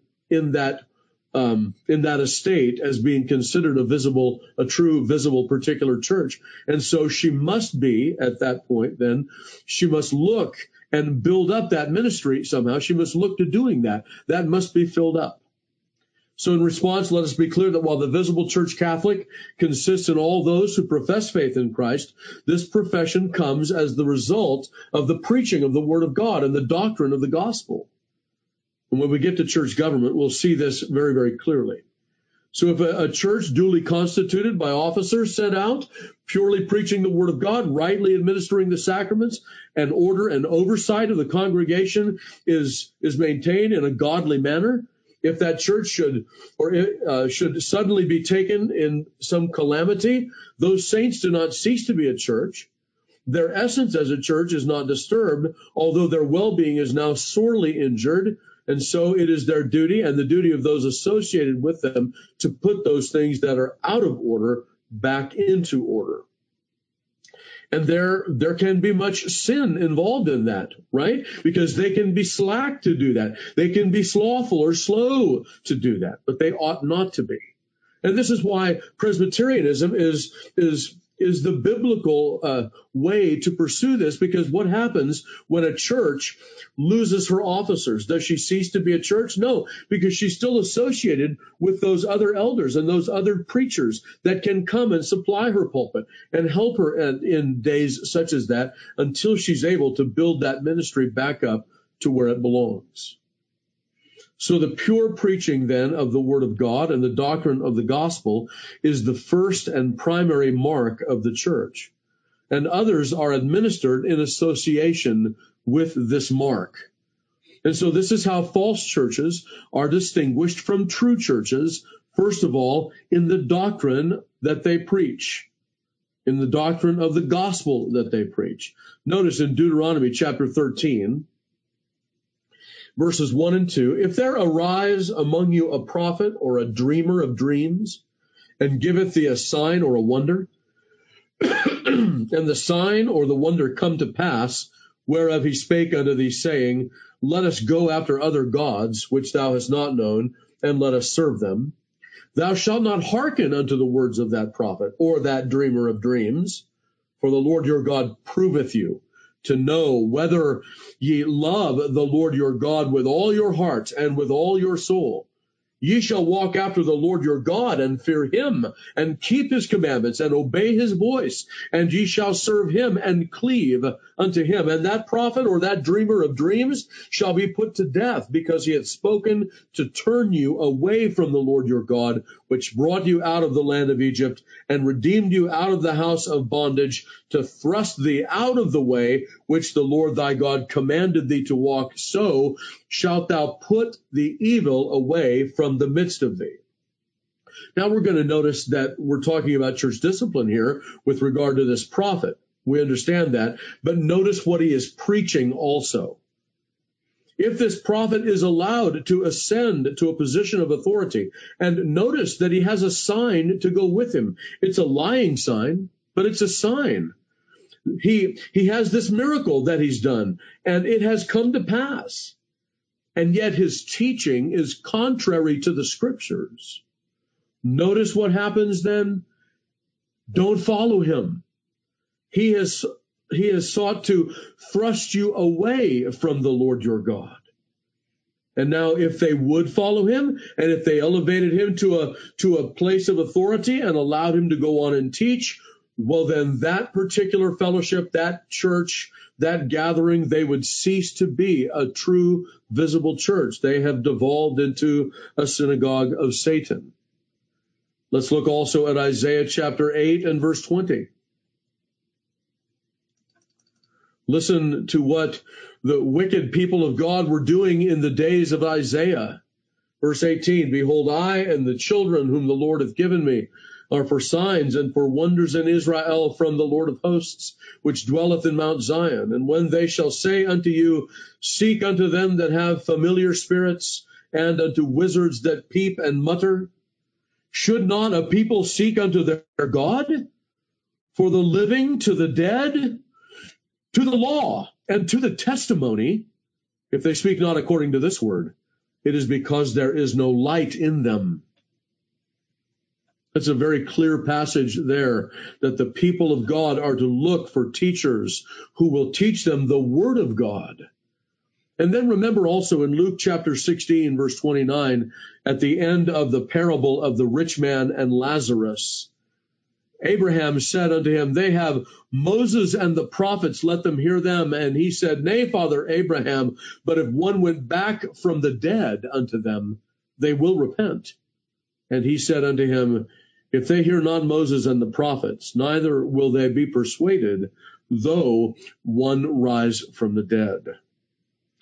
estate as being considered a true visible particular church. And so she must be, at that point, then she must look and build up that ministry somehow. She must look to doing that. That must be filled up. So in response, let us be clear that while the visible church Catholic consists in all those who profess faith in Christ, this profession comes as the result of the preaching of the Word of God and the doctrine of the gospel. And when we get to church government, we'll see this very, very clearly. So if a church duly constituted by officers sent out, purely preaching the word of God, rightly administering the sacraments, and order and oversight of the congregation is maintained in a godly manner, if that church should suddenly be taken in some calamity, those saints do not cease to be a church. Their essence as a church is not disturbed, although their well-being is now sorely injured. And so it is their duty and the duty of those associated with them to put those things that are out of order back into order. And there can be much sin involved in that, right? Because they can be slack to do that. They can be slothful or slow to do that, but they ought not to be. And this is why Presbyterianism is the biblical way to pursue this, because what happens when a church loses her officers? Does she cease to be a church? No, because she's still associated with those other elders and those other preachers that can come and supply her pulpit and help her in days such as that, until she's able to build that ministry back up to where it belongs. So the pure preaching then of the Word of God and the doctrine of the gospel is the first and primary mark of the church. And others are administered in association with this mark. And so this is how false churches are distinguished from true churches, first of all, in the doctrine that they preach, in the doctrine of the gospel that they preach. Notice in Deuteronomy chapter 13, verses 1 and 2, if there arise among you a prophet or a dreamer of dreams, and giveth thee a sign or a wonder, and the sign or the wonder come to pass, whereof he spake unto thee, saying, let us go after other gods, which thou hast not known, and let us serve them, thou shalt not hearken unto the words of that prophet or that dreamer of dreams, for the Lord your God proveth you, to know whether ye love the Lord your God with all your heart and with all your soul. Ye shall walk after the Lord your God and fear him and keep his commandments and obey his voice, and ye shall serve him and cleave unto him. And that prophet or that dreamer of dreams shall be put to death, because he hath spoken to turn you away from the Lord your God, which brought you out of the land of Egypt and redeemed you out of the house of bondage, to thrust thee out of the way which the Lord thy God commanded thee to walk. So shalt thou put the evil away from the midst of thee. Now we're going to notice that we're talking about church discipline here with regard to this prophet. We understand that, but notice what he is preaching also. If this prophet is allowed to ascend to a position of authority, and notice that he has a sign to go with him. It's a lying sign, but it's a sign. He has this miracle that he's done, and it has come to pass. And yet his teaching is contrary to the scriptures. Notice what happens then. Don't follow him. He has sought to thrust you away from the Lord your God. And now if they would follow him, and if they elevated him to a place of authority and allowed him to go on and teach, well, then that particular fellowship, that church, that gathering, they would cease to be a true visible church. They have devolved into a synagogue of Satan. Let's look also at Isaiah chapter 8 and verse 20. Listen to what the wicked people of God were doing in the days of Isaiah. Verse 18, behold, I and the children whom the Lord hath given me are for signs and for wonders in Israel from the Lord of hosts, which dwelleth in Mount Zion. And when they shall say unto you, seek unto them that have familiar spirits, and unto wizards that peep and mutter, should not a people seek unto their God? For the living to the dead, to the law and to the testimony, if they speak not according to this word, it is because there is no light in them. It's a very clear passage there that the people of God are to look for teachers who will teach them the word of God. And then remember also in Luke chapter 16, verse 29, at the end of the parable of the rich man and Lazarus, Abraham said unto him, they have Moses and the prophets, let them hear them. And he said, nay, Father Abraham, but if one went back from the dead unto them, they will repent. And he said unto him, if they hear not Moses and the prophets, neither will they be persuaded, though one rise from the dead.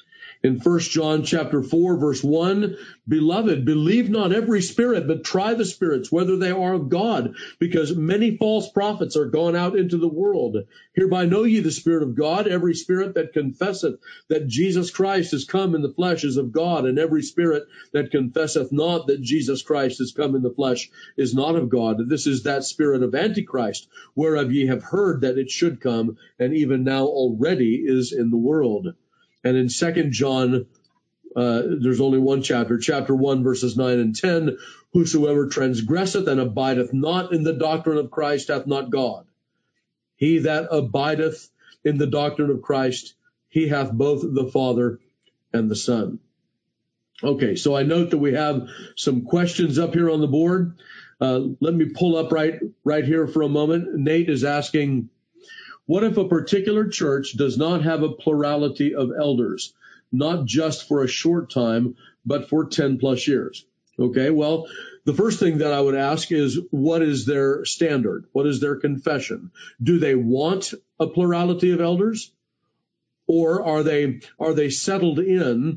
In 1 John chapter 4, verse 1, beloved, believe not every spirit, but try the spirits, whether they are of God, because many false prophets are gone out into the world. Hereby know ye the Spirit of God. Every spirit that confesseth that Jesus Christ is come in the flesh is of God, and every spirit that confesseth not that Jesus Christ is come in the flesh is not of God. This is that spirit of Antichrist, whereof ye have heard that it should come, and even now already is in the world. And in 2 John, there's only one chapter, chapter 1, verses 9 and 10, whosoever transgresseth and abideth not in the doctrine of Christ hath not God. He that abideth in the doctrine of Christ, he hath both the Father and the Son. Okay, so I note that we have some questions up here on the board. Let me pull up right here for a moment. Nate is asking, what if a particular church does not have a plurality of elders, not just for a short time, but for 10 plus years? Okay, well, the first thing that I would ask is, what is their standard? What is their confession? Do they want a plurality of elders? Or are they settled in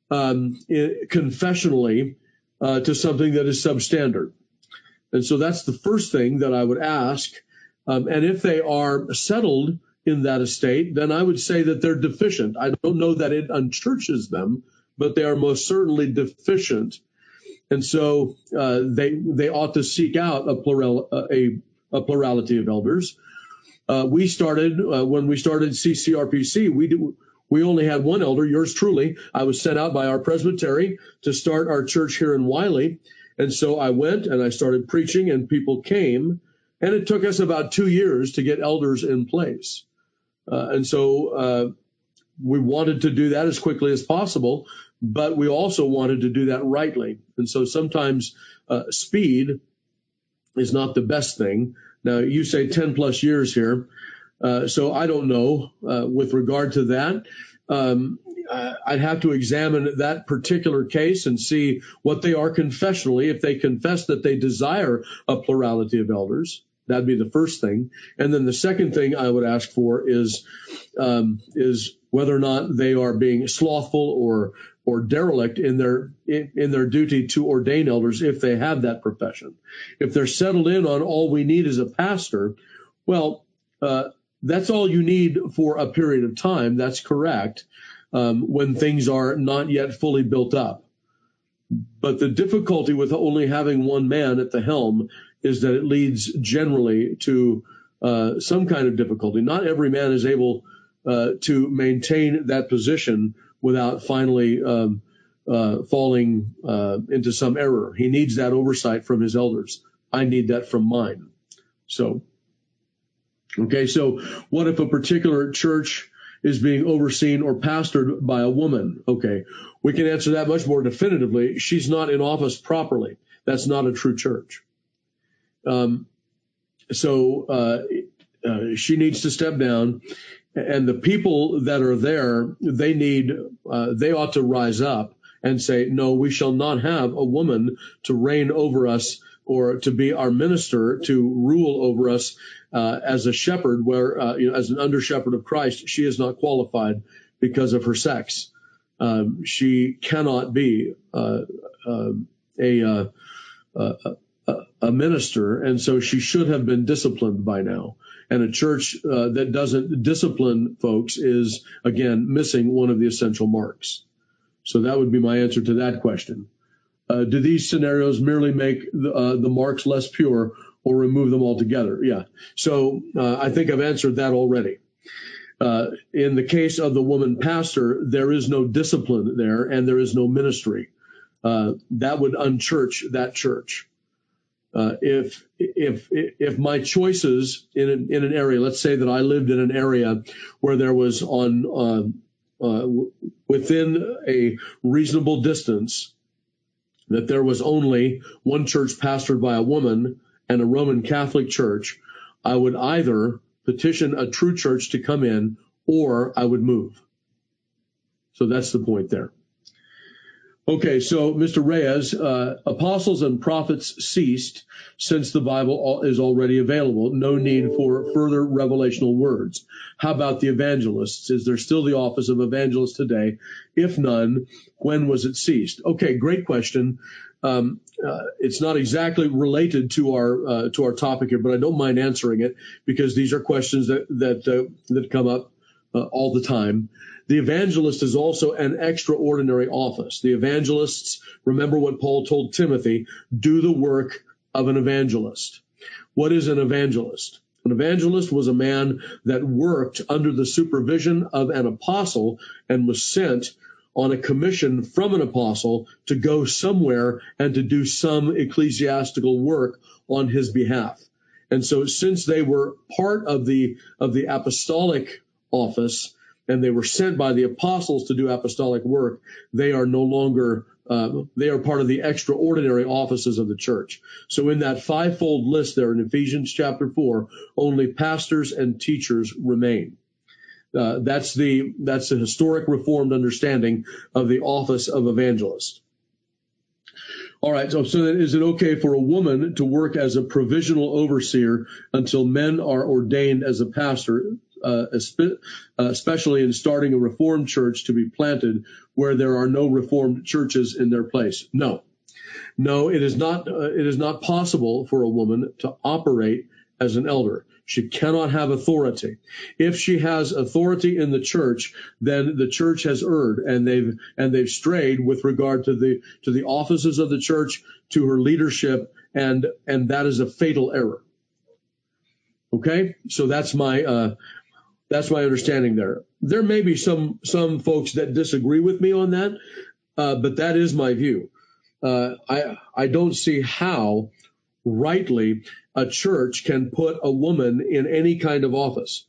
confessionally to something that is substandard? And so that's the first thing that I would ask. And if they are settled in that estate, then I would say that they're deficient. I don't know that it unchurches them, but they are most certainly deficient. And so they ought to seek out a plurality of elders. We started when we started CCRPC. We only had one elder, yours truly. I was sent out by our presbytery to start our church here in Wiley. And so I went and I started preaching, and people came. And it took us about 2 years to get elders in place. And so we wanted to do that as quickly as possible, but we also wanted to do that rightly. And so sometimes speed is not the best thing. Now, you say 10 plus years here. So I don't know with regard to that. I'd have to examine that particular case and see what they are confessionally. If they confess that they desire a plurality of elders, that'd be the first thing. And then the second thing I would ask for is whether or not they are being slothful or derelict in their duty to ordain elders if they have that profession. If they're settled in on all we need is a pastor, well, that's all you need for a period of time. That's correct. When things are not yet fully built up. But the difficulty with only having one man at the helm is that it leads generally to some kind of difficulty. Not every man is able to maintain that position without finally falling into some error. He needs that oversight from his elders. I need that from mine. So, okay, so what if a particular church is being overseen or pastored by a woman? Okay, we can answer that much more definitively. She's not in office properly. That's not a true church. So she needs to step down, and the people that are there, they ought to rise up and say, no, we shall not have a woman to reign over us or to be our minister, to rule over us as a shepherd, where as an under shepherd of Christ, she is not qualified because of her sex. She cannot be a minister, and so she should have been disciplined by now. And a church that doesn't discipline folks is, again, missing one of the essential marks. So that would be my answer to that question. Do these scenarios merely make the marks less pure or remove them altogether? Yeah. So I think I've answered that already. In the case of the woman pastor, there is no discipline there, and there is no ministry. That would unchurch that church. If my choices in an area, let's say that I lived in an area where there was within a reasonable distance, that there was only one church pastored by a woman and a Roman Catholic church, I would either petition a true church to come in, or I would move. So that's the point there. Okay, so Mr. Reyes, apostles and prophets ceased since the Bible is already available. No need for further revelational words. How about the evangelists? Is there still the office of evangelist today? If none, when was it ceased? Okay, great question. It's not exactly related to our topic here, but I don't mind answering it because these are questions that come up all the time. The evangelist is also an extraordinary office. The evangelists, remember what Paul told Timothy, do the work of an evangelist. What is an evangelist? An evangelist was a man that worked under the supervision of an apostle and was sent on a commission from an apostle to go somewhere and to do some ecclesiastical work on his behalf. And so since they were part of the apostolic office, and they were sent by the apostles to do apostolic work, they are no longer, they are part of the extraordinary offices of the church. So in that fivefold list there in Ephesians chapter 4, only pastors and teachers remain. That's the historic Reformed understanding of the office of evangelist. All right, so then is it okay for a woman to work as a provisional overseer until men are ordained as a pastor? Especially in starting a Reformed church to be planted where there are no Reformed churches in their place. No, it is not. It is not possible for a woman to operate as an elder. She cannot have authority. If she has authority in the church, then the church has erred and they've strayed with regard to the offices of the church, to her leadership, and that is a fatal error. Okay, so that's my understanding there. There may be some folks that disagree with me on that, but that is my view. I don't see how rightly a church can put a woman in any kind of office.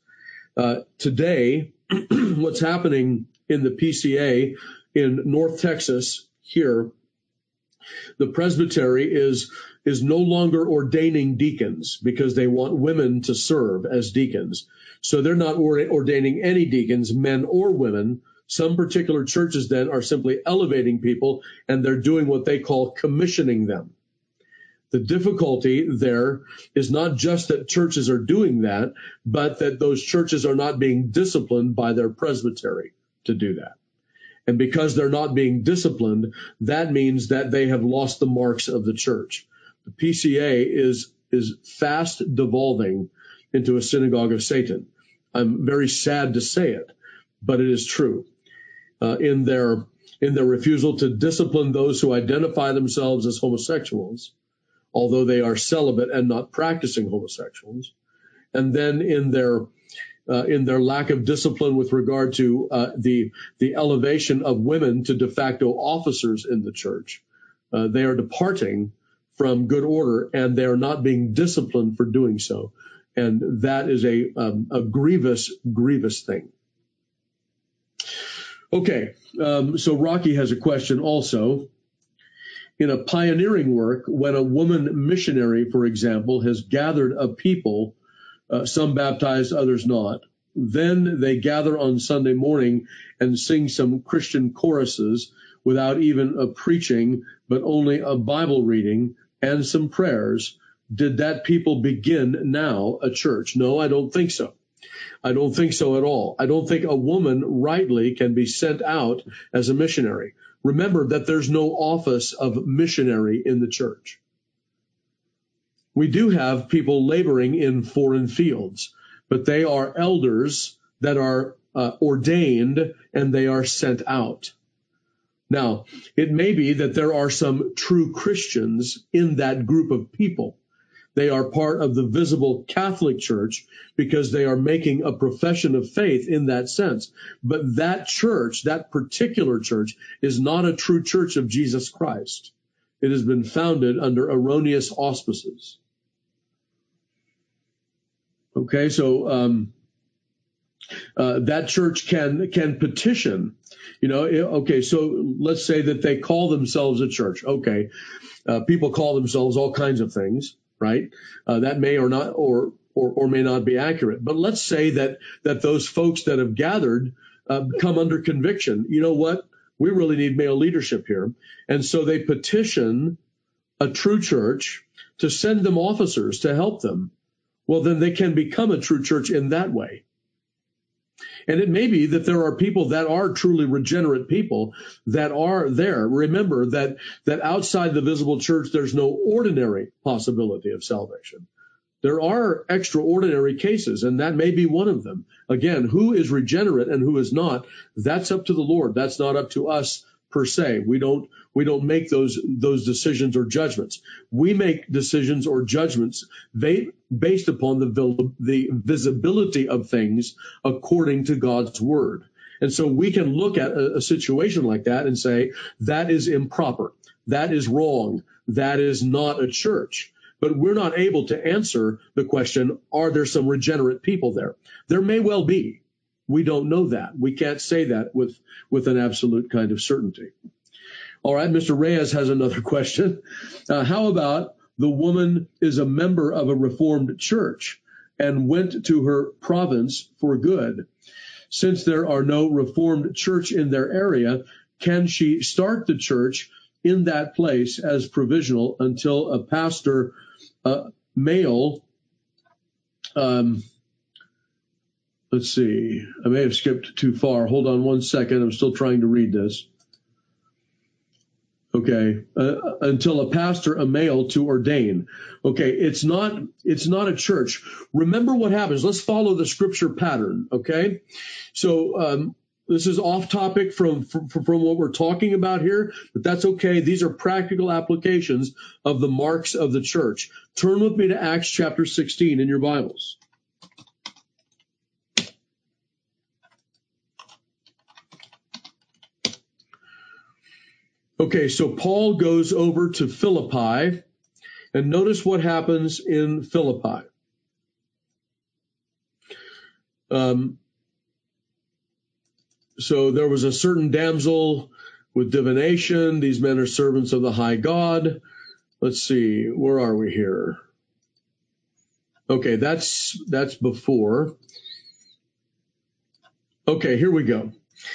Today, what's happening in the PCA in North Texas here, the presbytery is no longer ordaining deacons because they want women to serve as deacons. So they're not ordaining any deacons, men or women. Some particular churches then are simply elevating people, and they're doing what they call commissioning them. The difficulty there is not just that churches are doing that, but that those churches are not being disciplined by their presbytery to do that. And because they're not being disciplined, that means that they have lost the marks of the church. The PCA is fast devolving into a synagogue of Satan. I'm very sad to say it, but it is true. In their refusal to discipline those who identify themselves as homosexuals, although they are celibate and not practicing homosexuals, and then in their lack of discipline with regard to the elevation of women to de facto officers in the church, they are departing from good order, and they are not being disciplined for doing so. And that is a grievous thing. Okay, so Rocky has a question also. In a pioneering work, when a woman missionary, for example, has gathered a people, some baptized, others not, then they gather on Sunday morning and sing some Christian choruses without even a preaching, but only a Bible reading and some prayers. Did that people begin now a church? No, I don't think so. I don't think so at all. I don't think a woman rightly can be sent out as a missionary. Remember that there's no office of missionary in the church. We do have people laboring in foreign fields, but they are elders that are ordained and they are sent out. Now, it may be that there are some true Christians in that group of people. They are part of the visible Catholic Church because they are making a profession of faith in that sense. But that church, that particular church, is not a true church of Jesus Christ. It has been founded under erroneous auspices. Okay, so that church can petition. Okay, so let's say that they call themselves a church. Okay, people call themselves all kinds of things. Right? That may or not, or may not be accurate. But let's say that those folks that have gathered come under conviction. You know what? we really need male leadership here. And so they petition a true church to send them officers to help them. Well, then they can become a true church in that way. And it may be that there are people that are truly regenerate people that are there. Remember that outside the visible church, there's no ordinary possibility of salvation. There are extraordinary cases, and that may be one of them. Again, who is regenerate and who is not, that's up to the Lord. That's not up to us per se. We don't make those decisions or judgments. We make decisions or judgments based upon the visibility of things according to God's word. And so we can look at a situation like that and say, that is improper. That is wrong. That is not a church. But we're not able to answer the question, are there some regenerate people there? There may well be. We don't know that. We can't say that with an absolute kind of certainty. All right, Mr. Reyes has another question. How about the woman is a member of a Reformed church and went to her province for good? Since there are no Reformed church in their area, can she start the church in that place as provisional until a pastor male, let's see, I may have skipped too far. Hold on one second. I'm still trying to read this. Okay, until a pastor, a male, to ordain. Okay, it's not a church. Remember what happens. Let's follow the scripture pattern. Okay, so this is off topic from what we're talking about here, but that's okay. These are practical applications of the marks of the church. Turn with me to Acts chapter 16 in your Bibles. Okay, so Paul goes over to Philippi, and notice what happens in Philippi. So there was a certain damsel with divination. These men are servants of the high God. Let's see, where are we here? Okay, that's before. Okay, here we go.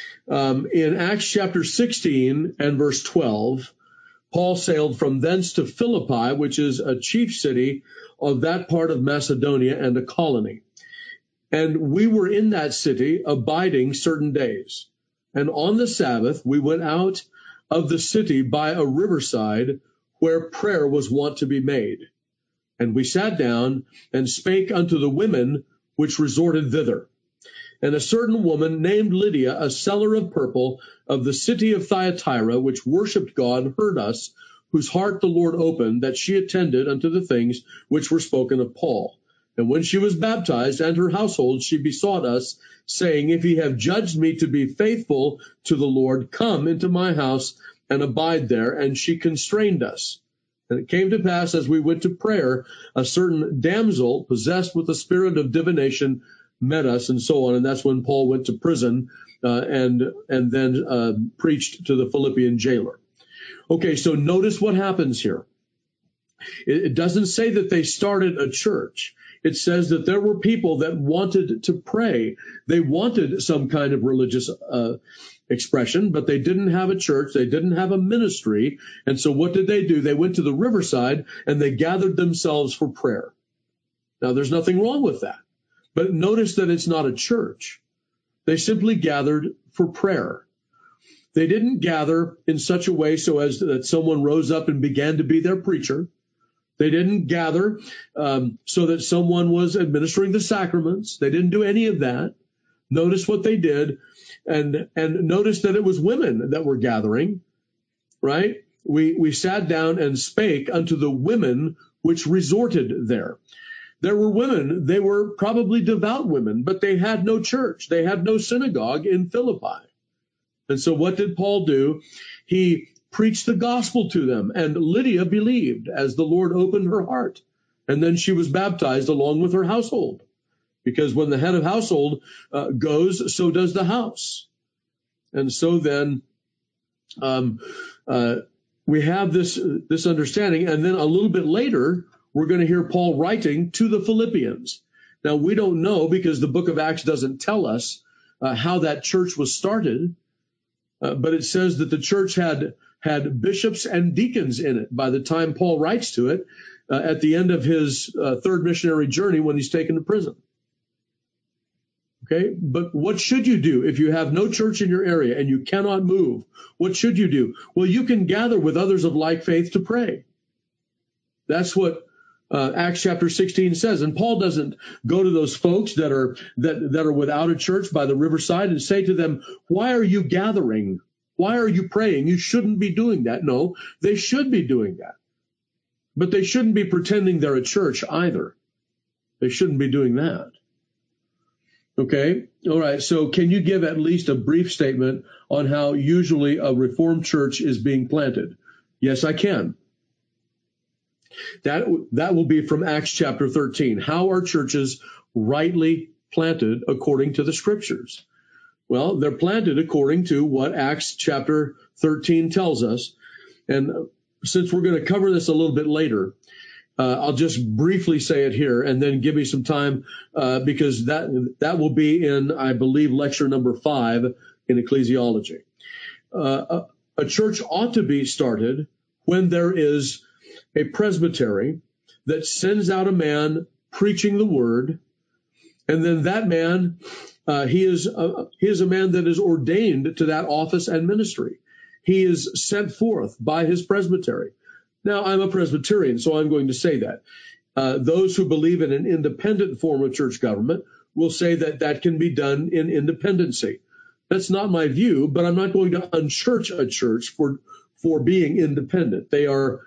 In Acts chapter 16 and verse 12, Paul sailed from thence to Philippi, which is a chief city of that part of Macedonia and a colony. And we were in that city abiding certain days. And on the Sabbath, we went out of the city by a riverside where prayer was wont to be made. And we sat down and spake unto the women which resorted thither. And a certain woman named Lydia, a seller of purple of the city of Thyatira, which worshipped God, heard us, whose heart the Lord opened, that she attended unto the things which were spoken of Paul. And when she was baptized and her household, she besought us, saying, if ye have judged me to be faithful to the Lord, come into my house and abide there. And she constrained us. And it came to pass, as we went to prayer, a certain damsel possessed with the spirit of divination met us, and so on. And that's when Paul went to prison and then preached to the Philippian jailer. Okay, so notice what happens here. It doesn't say that they started a church. It says that there were people that wanted to pray. They wanted some kind of religious expression, but they didn't have a church. They didn't have a ministry. And so what did they do? They went to the riverside and they gathered themselves for prayer. Now, there's nothing wrong with that. But notice that it's not a church. They simply gathered for prayer. They didn't gather in such a way so as that someone rose up and began to be their preacher. They didn't gather so that someone was administering the sacraments. They didn't do any of that. Notice what they did, and notice that it was women that were gathering, right? We sat down and spake unto the women which resorted there. There were women, they were probably devout women, but they had no church. They had no synagogue in Philippi. And so what did Paul do? He preached the gospel to them, and Lydia believed as the Lord opened her heart. And then she was baptized along with her household, because when the head of household goes, so does the house. And so then we have this understanding. And then a little bit later, we're going to hear Paul writing to the Philippians. Now, we don't know, because the book of Acts doesn't tell us how that church was started. But it says that the church had bishops and deacons in it by the time Paul writes to it at the end of his third missionary journey when he's taken to prison. Okay, but what should you do if you have no church in your area and you cannot move? What should you do? Well, you can gather with others of like faith to pray. That's what Acts chapter 16 says. And Paul doesn't go to those folks that are without a church by the riverside and say to them, why are you gathering? Why are you praying? You shouldn't be doing that. No, they should be doing that. But they shouldn't be pretending they're a church either. They shouldn't be doing that. Okay. All right. So can you give at least a brief statement on how usually a Reformed church is being planted? Yes, I can. That will be from Acts chapter 13. How are churches rightly planted according to the scriptures? Well, they're planted according to what Acts chapter 13 tells us. And since we're going to cover this a little bit later, I'll just briefly say it here and then give me some time because that will be in, I believe, lecture number 5 in ecclesiology. A church ought to be started when there is a presbytery that sends out a man preaching the word, and then that man, he is a man that is ordained to that office and ministry. He is sent forth by his presbytery. Now, I'm a Presbyterian, so I'm going to say that. Those who believe in an independent form of church government will say that that can be done in independency. That's not my view, but I'm not going to unchurch a church for being independent. They are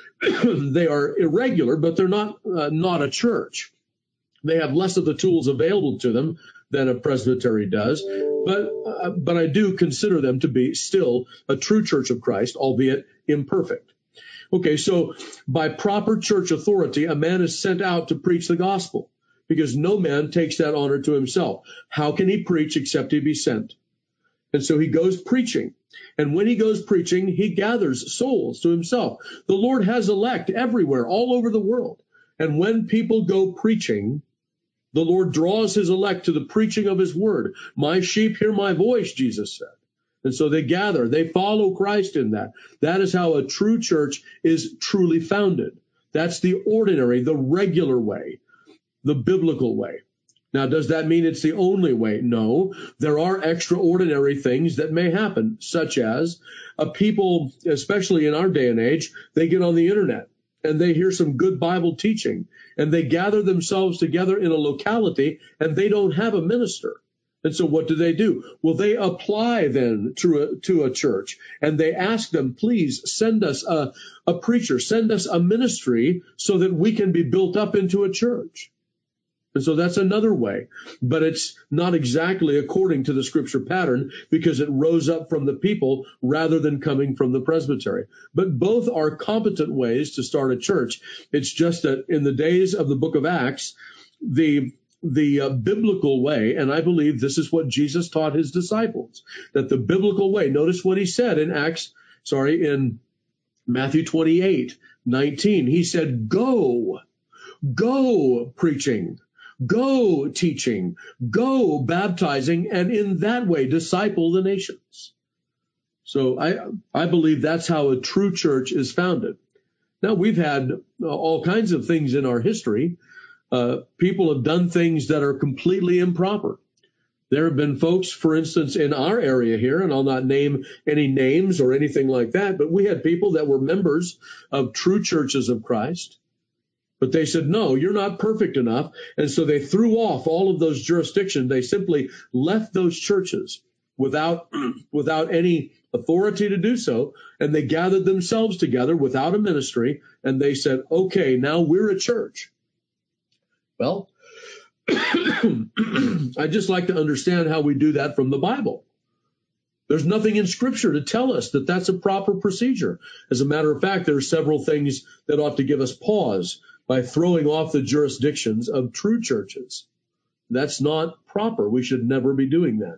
irregular, but they're not a church. They have less of the tools available to them than a presbytery does, but I do consider them to be still a true church of Christ, albeit imperfect. Okay, so by proper church authority, a man is sent out to preach the gospel because no man takes that honor to himself. How can he preach except he be sent? And so he goes preaching. And when he goes preaching, he gathers souls to himself. The Lord has elect everywhere, all over the world. And when people go preaching, the Lord draws his elect to the preaching of his word. My sheep hear my voice, Jesus said. And so they gather, they follow Christ in that. That is how a true church is truly founded. That's the ordinary, the regular way, the biblical way. Now, does that mean it's the only way? No, there are extraordinary things that may happen, such as people, especially in our day and age, they get on the internet and they hear some good Bible teaching and they gather themselves together in a locality and they don't have a minister. And so what do? Well, they apply then to a church and they ask them, please send us a preacher, send us a ministry so that we can be built up into a church. And so that's another way, but it's not exactly according to the scripture pattern because it rose up from the people rather than coming from the presbytery. But both are competent ways to start a church. It's just that in the days of the book of Acts, the biblical way, and I believe this is what Jesus taught his disciples, that the biblical way, notice what he said in Matthew 28:19. He said, go preaching, go teaching, go baptizing, and in that way disciple the nations. So I believe that's how a true church is founded. Now, we've had all kinds of things in our history. People have done things that are completely improper. There have been folks, for instance, in our area here, and I'll not name any names or anything like that, but we had people that were members of true churches of Christ. But they said, no, you're not perfect enough. And so they threw off all of those jurisdictions. They simply left those churches without any authority to do so. And they gathered themselves together without a ministry. And they said, okay, now we're a church. Well, I just like to understand how we do that from the Bible. There's nothing in Scripture to tell us that that's a proper procedure. As a matter of fact, there are several things that ought to give us pause by throwing off the jurisdictions of true churches. That's not proper. We should never be doing that.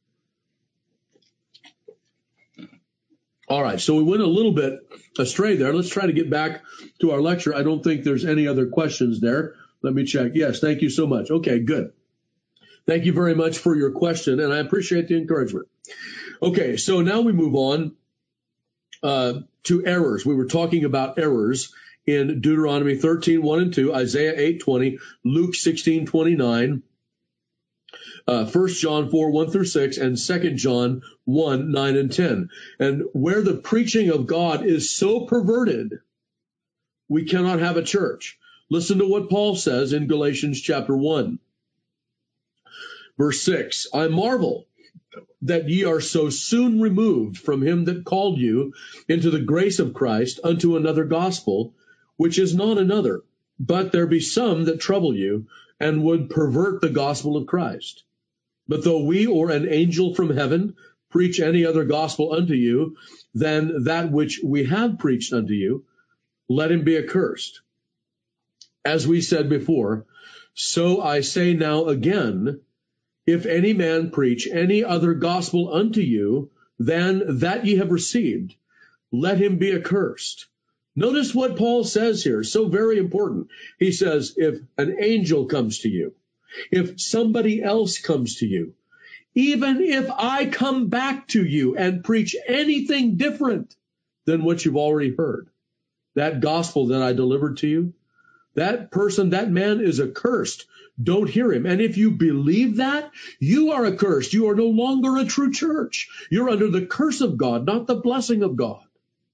All right, so we went a little bit astray there. Let's try to get back to our lecture. I don't think there's any other questions there. Let me check. Yes, thank you so much. Okay, good. Thank you very much for your question, and I appreciate the encouragement. Okay, so now we move on to errors. We were talking about errors in Deuteronomy 13:1 and 2, Isaiah 8:20, Luke 16:29, 1 John 4:1 through 6, and 2 John 1:9 and 10. And where the preaching of God is so perverted, we cannot have a church. Listen to what Paul says in Galatians chapter 1, verse 6. I marvel that ye are so soon removed from him that called you into the grace of Christ unto another gospel, which is not another, but there be some that trouble you and would pervert the gospel of Christ. But though we or an angel from heaven preach any other gospel unto you than that which we have preached unto you, let him be accursed. As we said before, so I say now again, if any man preach any other gospel unto you than that ye have received, let him be accursed. Notice what Paul says here, so very important. He says, if an angel comes to you, if somebody else comes to you, even if I come back to you and preach anything different than what you've already heard, that gospel that I delivered to you, that person, that man is accursed. Don't hear him. And if you believe that, you are accursed. You are no longer a true church. You're under the curse of God, not the blessing of God.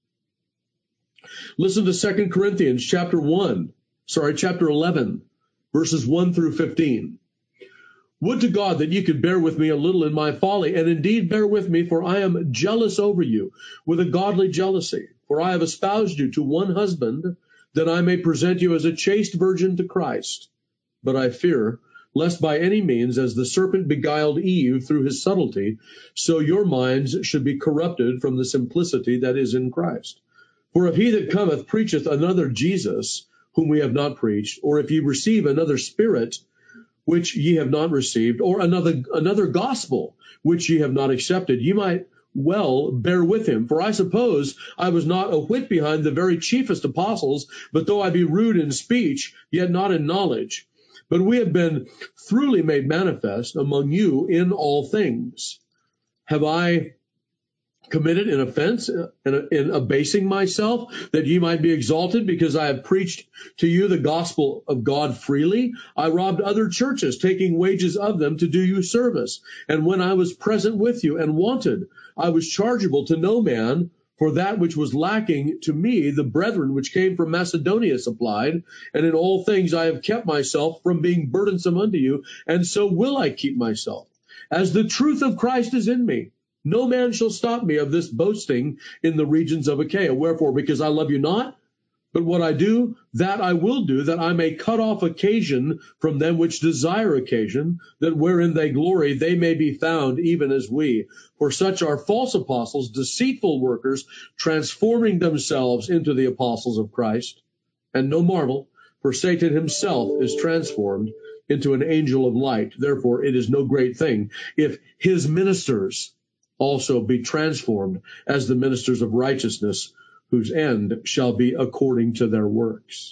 Listen to 2 Corinthians chapter 11, verses 1 through 15. Would to God that ye could bear with me a little in my folly, and indeed bear with me, for I am jealous over you with a godly jealousy. For I have espoused you to one husband, that I may present you as a chaste virgin to Christ. But I fear, lest by any means, as the serpent beguiled Eve through his subtlety, so your minds should be corrupted from the simplicity that is in Christ. For if he that cometh preacheth another Jesus, whom we have not preached, or if ye receive another spirit, which ye have not received, or another gospel, which ye have not accepted, ye might well bear with him. For I suppose I was not a whit behind the very chiefest apostles, but though I be rude in speech, yet not in knowledge. But we have been throughly made manifest among you in all things. Have I committed an offense in abasing myself, that ye might be exalted, because I have preached to you the gospel of God freely? I robbed other churches, taking wages of them to do you service. And when I was present with you and wanted, I was chargeable to no man, for that which was lacking to me, the brethren which came from Macedonia supplied. And in all things I have kept myself from being burdensome unto you, and so will I keep myself, as the truth of Christ is in me. No man shall stop me of this boasting in the regions of Achaia. Wherefore, because I love you not, but what I do, that I will do, that I may cut off occasion from them which desire occasion, that wherein they glory, they may be found even as we. For such are false apostles, deceitful workers, transforming themselves into the apostles of Christ. And no marvel, for Satan himself is transformed into an angel of light. Therefore, it is no great thing if his ministers also be transformed as the ministers of righteousness, whose end shall be according to their works.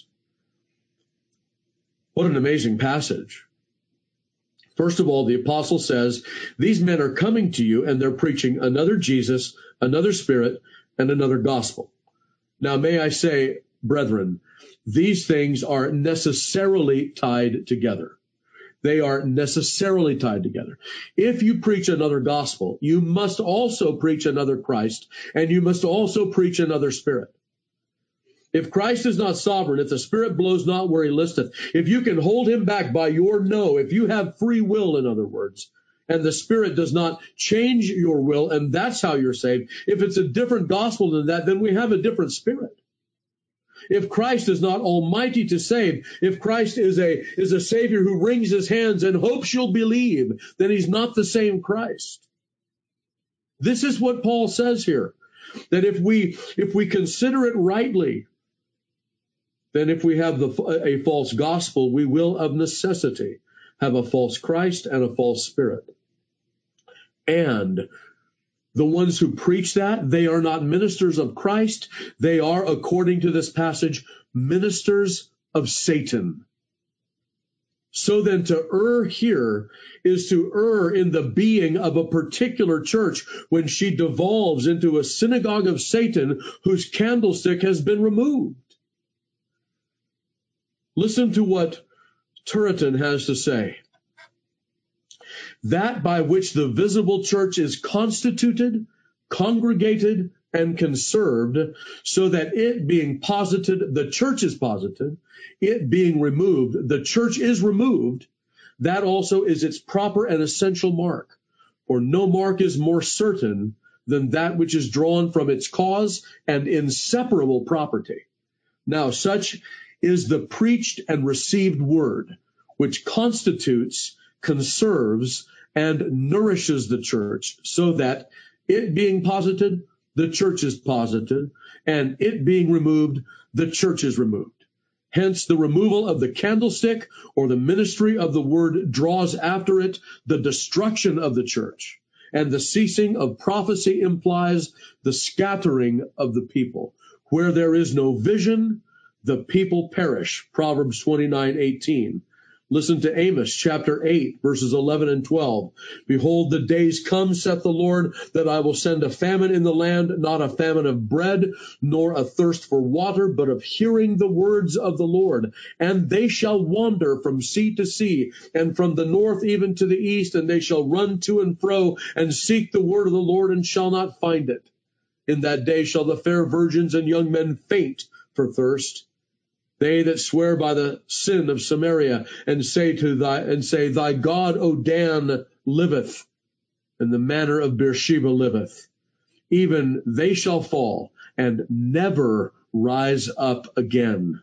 What an amazing passage. First of all, the apostle says, these men are coming to you and they're preaching another Jesus, another spirit, and another gospel. Now, may I say, brethren, these things are necessarily tied together. They are necessarily tied together. If you preach another gospel, you must also preach another Christ, and you must also preach another spirit. If Christ is not sovereign, if the Spirit blows not where he listeth, if you can hold him back by your no, if you have free will, in other words, and the Spirit does not change your will, and that's how you're saved, if it's a different gospel than that, then we have a different spirit. If Christ is not almighty to save, if Christ is a Savior who wrings his hands and hopes you'll believe, then he's not the same Christ. This is what Paul says here, that if we consider it rightly, then if we have a false gospel, we will of necessity have a false Christ and a false spirit. And the ones who preach that, they are not ministers of Christ. They are, according to this passage, ministers of Satan. So then to err here is to err in the being of a particular church when she devolves into a synagogue of Satan whose candlestick has been removed. Listen to what Turretin has to say. That by which the visible church is constituted, congregated, and conserved, so that it being posited, the church is posited, it being removed, the church is removed, that also is its proper and essential mark. For no mark is more certain than that which is drawn from its cause and inseparable property. Now such is the preached and received word, which constitutes, conserves, and nourishes the church, so that it being posited, the church is posited, and it being removed, the church is removed. Hence, the removal of the candlestick or the ministry of the word draws after it the destruction of the church, and the ceasing of prophecy implies the scattering of the people. Where there is no vision, the people perish. Proverbs 29:18. Listen to Amos chapter 8, verses 11 and 12. Behold, the days come, saith the Lord, that I will send a famine in the land, not a famine of bread, nor a thirst for water, but of hearing the words of the Lord. And they shall wander from sea to sea, and from the north even to the east, and they shall run to and fro, and seek the word of the Lord, and shall not find it. In that day shall the fair virgins and young men faint for thirst. They that swear by the sin of Samaria and say, thy God, O Dan, liveth, and the manner of Beersheba liveth. Even they shall fall and never rise up again.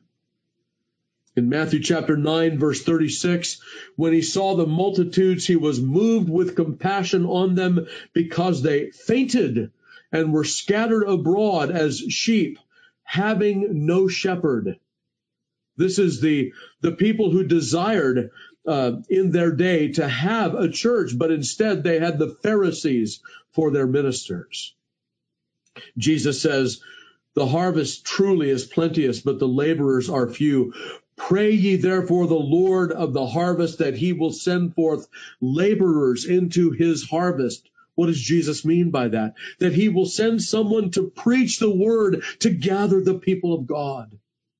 In Matthew chapter 9, verse 36, when he saw the multitudes, he was moved with compassion on them because they fainted and were scattered abroad as sheep, having no shepherd. This is the people who desired in their day to have a church, but instead they had the Pharisees for their ministers. Jesus says, the harvest truly is plenteous, but the laborers are few. Pray ye therefore the Lord of the harvest that he will send forth laborers into his harvest. What does Jesus mean by that? That he will send someone to preach the word, to gather the people of God.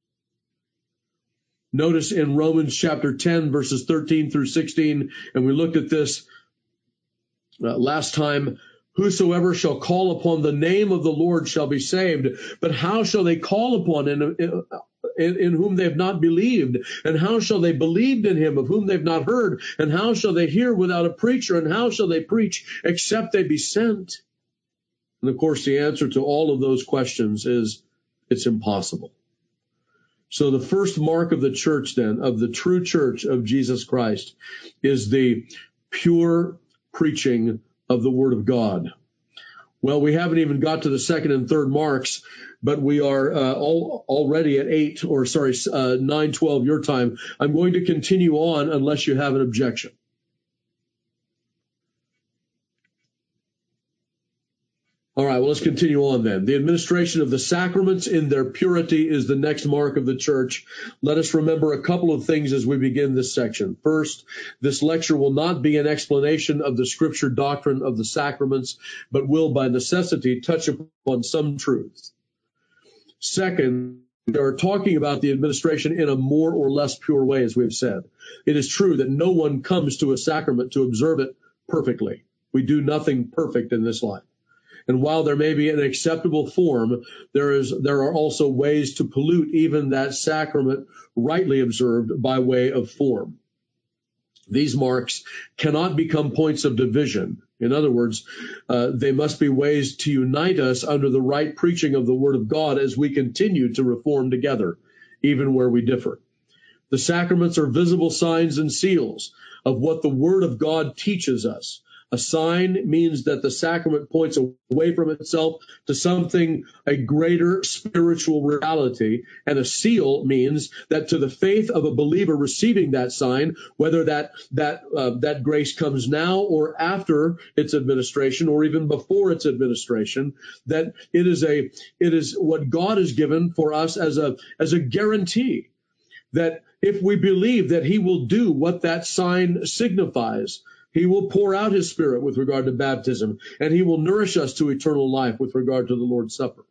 Notice in Romans chapter 10, verses 13 through 16, and we looked at this last time, whosoever shall call upon the name of the Lord shall be saved. But how shall they call upon in whom they have not believed? And how shall they believe in him of whom they have not heard? And how shall they hear without a preacher? And how shall they preach except they be sent? And of course, the answer to all of those questions is it's impossible. So the first mark of the church then, of the true church of Jesus Christ, is the pure preaching of the word of God. Well, we haven't even got to the second and third marks, but we are already at 9:12 your time. I'm going to continue on unless you have an objection. All right, well, let's continue on then. The administration of the sacraments in their purity is the next mark of the church. Let us remember a couple of things as we begin this section. First, this lecture will not be an explanation of the scripture doctrine of the sacraments, but will by necessity touch upon some truths. Second, we are talking about the administration in a more or less pure way, as we've said. It is true that no one comes to a sacrament to observe it perfectly. We do nothing perfect in this life. And while there may be an acceptable form, there are also ways to pollute even that sacrament rightly observed by way of form. These marks cannot become points of division. In other words, they must be ways to unite us under the right preaching of the Word of God as we continue to reform together, even where we differ. The sacraments are visible signs and seals of what the Word of God teaches us. A sign means that the sacrament points away from itself to something, a greater spiritual reality. And a seal means that to the faith of a believer receiving that sign, whether that grace comes now or after its administration or even before its administration, that it is what God has given for us as a guarantee that if we believe that he will do what that sign signifies, he will pour out his Spirit with regard to baptism, and he will nourish us to eternal life with regard to the Lord's Supper.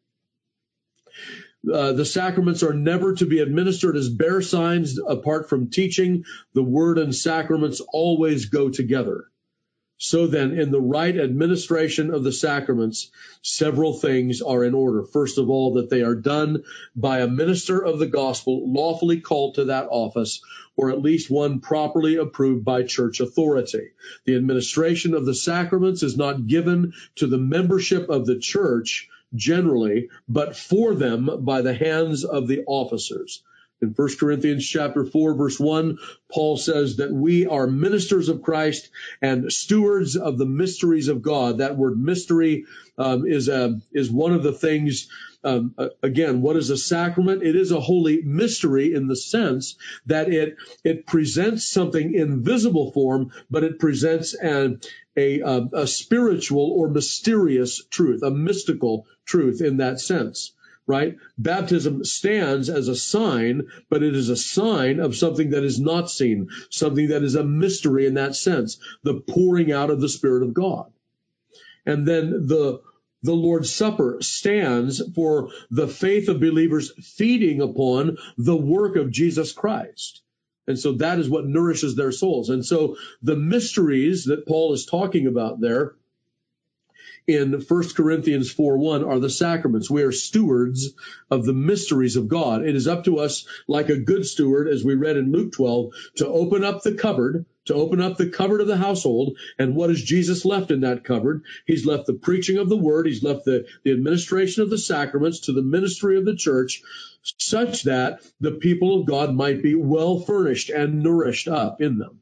The sacraments are never to be administered as bare signs apart from teaching. The word and sacraments always go together. So then, in the right administration of the sacraments, several things are in order. First of all, that they are done by a minister of the gospel lawfully called to that office, or at least one properly approved by church authority. The administration of the sacraments is not given to the membership of the church generally, but for them by the hands of the officers. In 1 Corinthians chapter 4, verse 1, Paul says that we are ministers of Christ and stewards of the mysteries of God. That word mystery is one of the things. Again, what is a sacrament? It is a holy mystery in the sense that it presents something in visible form, but it presents a spiritual or mysterious truth, a mystical truth in that sense. Right? Baptism stands as a sign, but it is a sign of something that is not seen, something that is a mystery in that sense, the pouring out of the Spirit of God. And then the Lord's Supper stands for the faith of believers feeding upon the work of Jesus Christ. And so that is what nourishes their souls. And so the mysteries that Paul is talking about there in 1 Corinthians 4:1 are the sacraments. We are stewards of the mysteries of God. It is up to us, like a good steward, as we read in Luke 12, to open up the cupboard of the household. And what has Jesus left in that cupboard? He's left the preaching of the word. He's left the administration of the sacraments to the ministry of the church, such that the people of God might be well furnished and nourished up in them.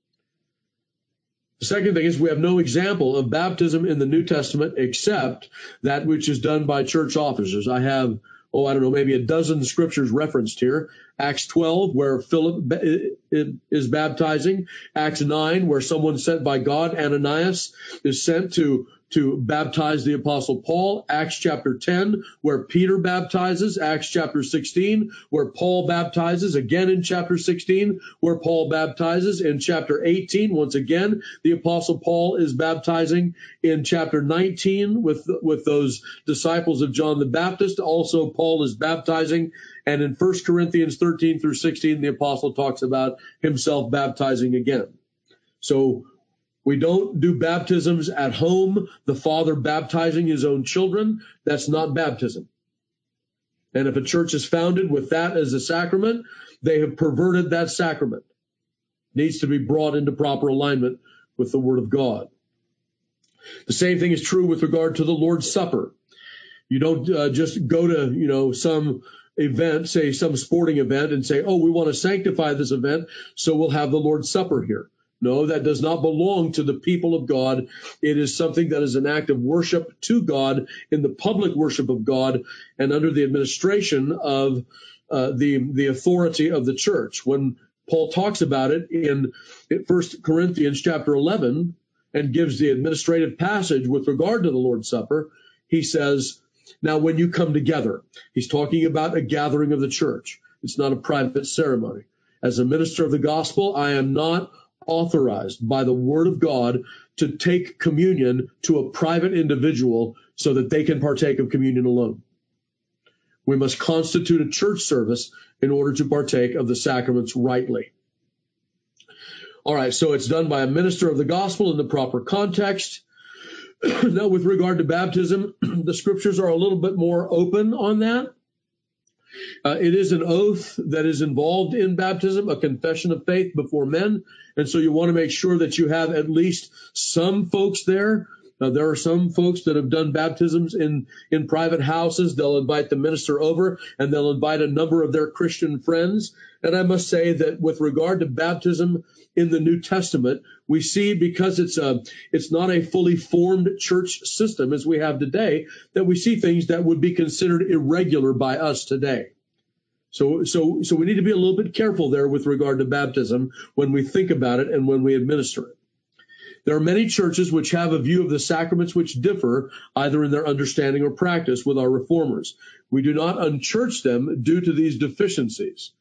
The second thing is we have no example of baptism in the New Testament except that which is done by church officers. I have, maybe a dozen scriptures referenced here. Acts 12, where Philip is baptizing. Acts 9, where someone sent by God, Ananias, is sent to baptize the Apostle Paul. Acts chapter 10, where Peter baptizes. Acts chapter 16, where Paul baptizes. Again in chapter 16, where Paul baptizes. In chapter 18, once again, the Apostle Paul is baptizing. In chapter 19, with those disciples of John the Baptist, also Paul is baptizing. And in 1 Corinthians 13 through 16, the Apostle talks about himself baptizing again. So we don't do baptisms at home, the father baptizing his own children. That's not baptism. And if a church is founded with that as a sacrament, they have perverted that sacrament. It needs to be brought into proper alignment with the Word of God. The same thing is true with regard to the Lord's Supper. You don't just go to, some event, say some sporting event, and say, we want to sanctify this event, so we'll have the Lord's Supper here. No, that does not belong to the people of God. It is something that is an act of worship to God in the public worship of God and under the administration of the authority of the church. When Paul talks about it in 1 Corinthians chapter 11 and gives the administrative passage with regard to the Lord's Supper, he says, now when you come together, he's talking about a gathering of the church. It's not a private ceremony. As a minister of the gospel, I am not authorized by the word of God to take communion to a private individual so that they can partake of communion alone. We must constitute a church service in order to partake of the sacraments rightly. All right, so it's done by a minister of the gospel in the proper context. Now, with regard to baptism, the scriptures are a little bit more open on that. It is an oath that is involved in baptism, a confession of faith before men. And so you want to make sure that you have at least some folks there. There are some folks that have done baptisms in private houses. They'll invite the minister over and they'll invite a number of their Christian friends. And I must say that with regard to baptism in the New Testament, we see, because it's not a fully formed church system as we have today, that we see things that would be considered irregular by us today. So we need to be a little bit careful there with regard to baptism when we think about it and when we administer it. There are many churches which have a view of the sacraments which differ either in their understanding or practice with our reformers. We do not unchurch them due to these deficiencies,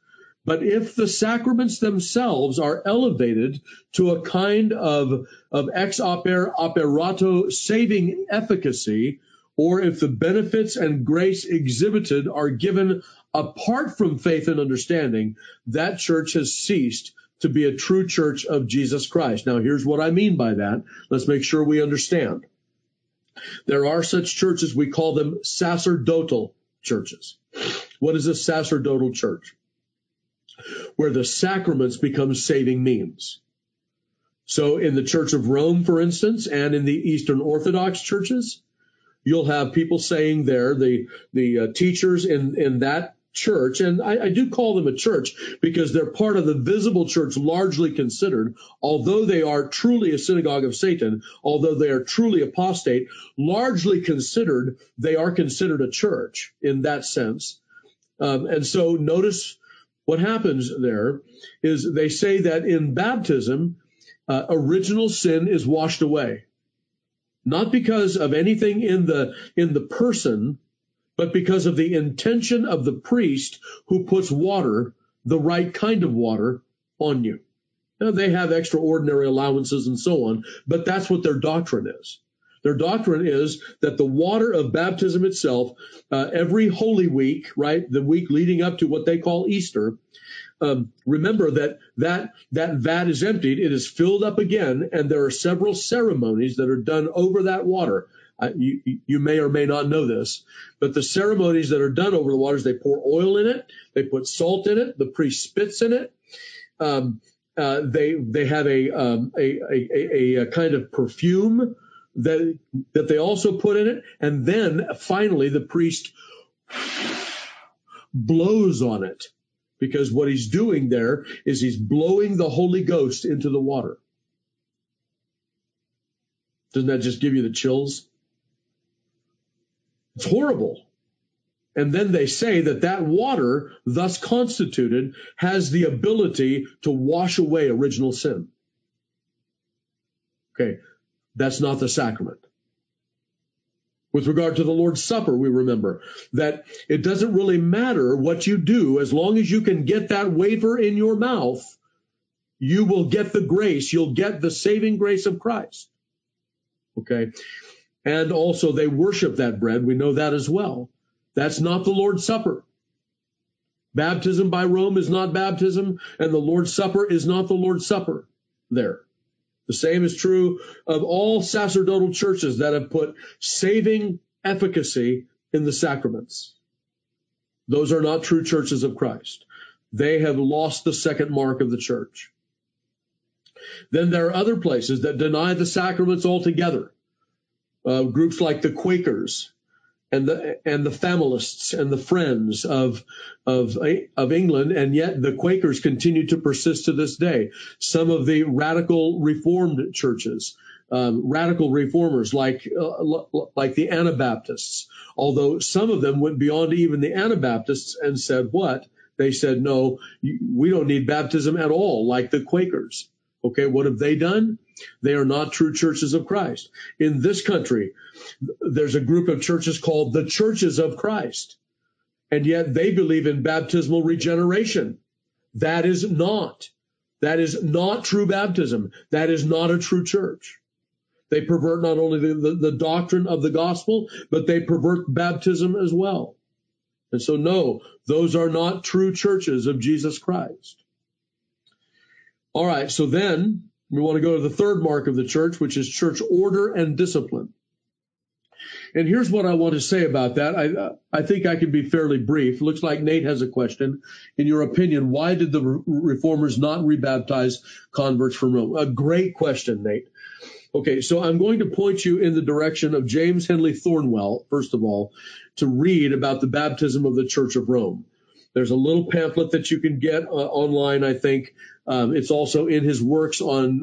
But if the sacraments themselves are elevated to a kind of ex operato saving efficacy, or if the benefits and grace exhibited are given apart from faith and understanding, that church has ceased to be a true church of Jesus Christ. Now, here's what I mean by that. Let's make sure we understand. There are such churches, we call them sacerdotal churches. What is a sacerdotal church? Where the sacraments become saving means. So in the Church of Rome, for instance, and in the Eastern Orthodox churches, you'll have people saying there, the teachers in that church, and I do call them a church because they're part of the visible church largely considered, although they are truly a synagogue of Satan, although they are truly apostate, largely considered, they are considered a church in that sense. And so notice what happens there is they say that in baptism, original sin is washed away. Not because of anything in the person, but because of the intention of the priest who puts water, the right kind of water, on you. Now, they have extraordinary allowances and so on, but that's what their doctrine is. Their doctrine is that the water of baptism itself, every Holy Week, right, the week leading up to what they call Easter, remember that vat is emptied, it is filled up again, and there are several ceremonies that are done over that water. You may or may not know this, but the ceremonies that are done over the water is they pour oil in it, they put salt in it, the priest spits in it. They have a kind of perfume that they also put in it, and then finally the priest blows on it, because what he's doing there is he's blowing the Holy Ghost into the water. Doesn't that just give you the chills? It's horrible. And then they say that water, thus constituted, has the ability to wash away original sin. Okay, that's not the sacrament. With regard to the Lord's Supper, we remember that it doesn't really matter what you do. As long as you can get that wafer in your mouth, you will get the grace. You'll get the saving grace of Christ. Okay? And also they worship that bread. We know that as well. That's not the Lord's Supper. Baptism by Rome is not baptism, and the Lord's Supper is not the Lord's Supper there. The same is true of all sacerdotal churches that have put saving efficacy in the sacraments. Those are not true churches of Christ. They have lost the second mark of the church. Then there are other places that deny the sacraments altogether. Groups like the Quakers and the Familists and the Friends of England, and yet the Quakers continue to persist to this day. Some of the radical Reformed churches, radical reformers like the Anabaptists, although some of them went beyond even the Anabaptists and said what? They said, no, we don't need baptism at all, like the Quakers. Okay, what have they done? They are not true churches of Christ. In this country, there's a group of churches called the Churches of Christ, and yet they believe in baptismal regeneration. That is not true baptism. That is not a true church. They pervert not only the doctrine of the gospel, but they pervert baptism as well. And so, no, those are not true churches of Jesus Christ. All right, so then we want to go to the third mark of the church, which is church order and discipline. And here's what I want to say about that. I think I can be fairly brief. Looks like Nate has a question. In your opinion, why did the reformers not rebaptize converts from Rome? A great question, Nate. Okay, so I'm going to point you in the direction of James Henley Thornwell, first of all, to read about the baptism of the Church of Rome. There's a little pamphlet that you can get online, I think. It's also in his works on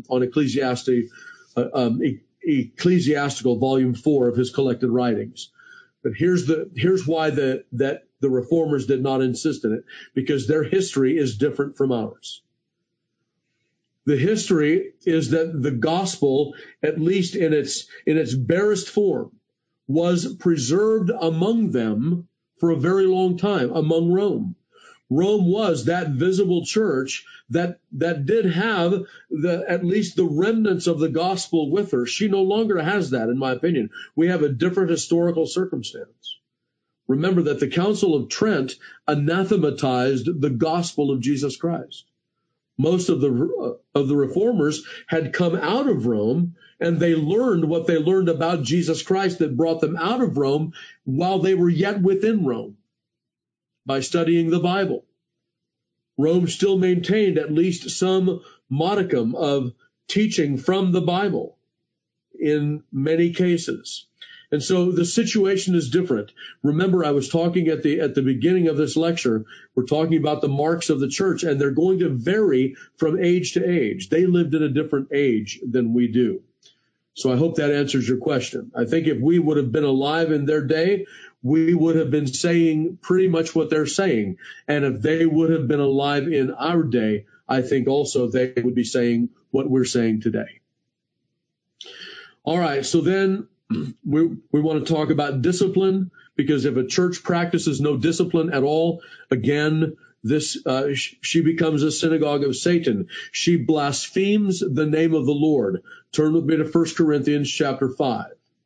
Ecclesiastical, Volume 4 of his collected writings. But here's why the reformers did not insist in it, because their history is different from ours. The history is that the gospel, at least in its barest form, was preserved among them for a very long time, among Rome. Rome was that visible church that did have at least the remnants of the gospel with her. She no longer has that, in my opinion. We have a different historical circumstance. Remember that the Council of Trent anathematized the gospel of Jesus Christ. Most of the reformers had come out of Rome, and they learned what they learned about Jesus Christ that brought them out of Rome while they were yet within Rome by studying the Bible. Rome still maintained at least some modicum of teaching from the Bible in many cases. And so the situation is different. Remember, I was talking at the beginning of this lecture, we're talking about the marks of the church, and they're going to vary from age to age. They lived in a different age than we do. So I hope that answers your question. I think if we would have been alive in their day, we would have been saying pretty much what they're saying. And if they would have been alive in our day, I think also they would be saying what we're saying today. All right, so then we want to talk about discipline, because if a church practices no discipline at all, again, she becomes a synagogue of Satan. She blasphemes the name of the Lord. Turn with me to 1 Corinthians chapter 5.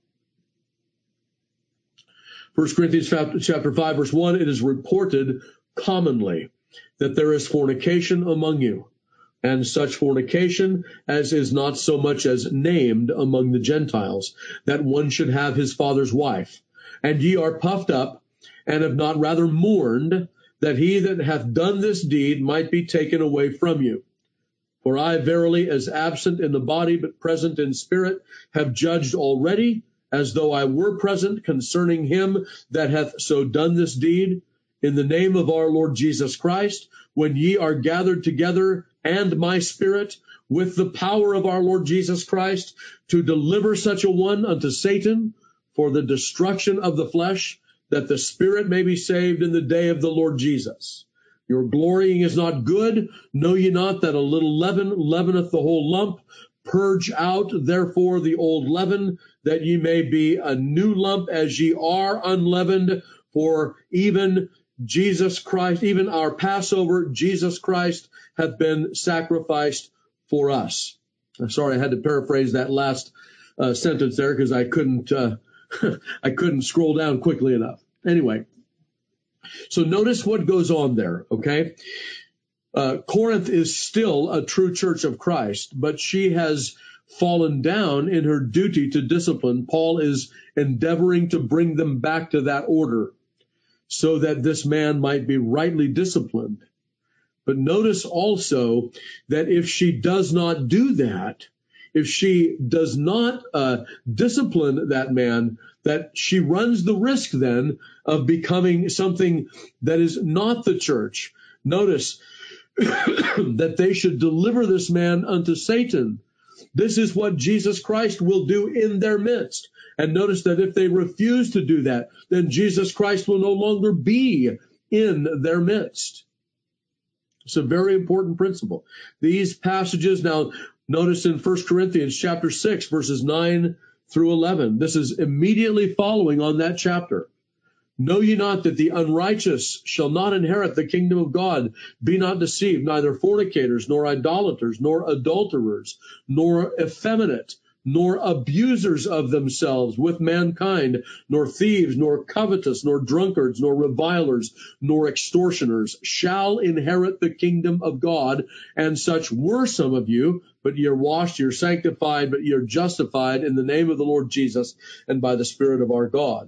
1 Corinthians chapter 5, verse 1, it is reported commonly that there is fornication among you, and such fornication as is not so much as named among the Gentiles, that one should have his father's wife. And ye are puffed up, and have not rather mourned, that he that hath done this deed might be taken away from you. For I verily, as absent in the body, but present in spirit, have judged already, as though I were present, concerning him that hath so done this deed, in the name of our Lord Jesus Christ, when ye are gathered together, and my spirit, with the power of our Lord Jesus Christ, to deliver such a one unto Satan for the destruction of the flesh, that the spirit may be saved in the day of the Lord Jesus. Your glorying is not good. Know ye not that a little leaven leaveneth the whole lump? Purge out, therefore, the old leaven, that ye may be a new lump, as ye are unleavened. For even Jesus Christ, even our Passover, Jesus Christ, hath been sacrificed for us. I'm sorry, I had to paraphrase that last sentence there, because I couldn't I couldn't scroll down quickly enough. Anyway, so notice what goes on there, okay? Corinth is still a true church of Christ, but she has fallen down in her duty to discipline. Paul is endeavoring to bring them back to that order so that this man might be rightly disciplined. But notice also that if she does not do that, if she does not discipline that man, that she runs the risk then of becoming something that is not the church. Notice that they should deliver this man unto Satan. This is what Jesus Christ will do in their midst. And notice that if they refuse to do that, then Jesus Christ will no longer be in their midst. It's a very important principle. These passages, now notice in 1 Corinthians chapter 6, verses 9 through 11. This is immediately following on that chapter. Know ye not that the unrighteous shall not inherit the kingdom of God? Be not deceived, neither fornicators, nor idolaters, nor adulterers, nor effeminate, nor abusers of themselves with mankind, nor thieves, nor covetous, nor drunkards, nor revilers, nor extortioners shall inherit the kingdom of God. And such were some of you, but ye are washed, ye are sanctified, but ye are justified in the name of the Lord Jesus and by the Spirit of our God.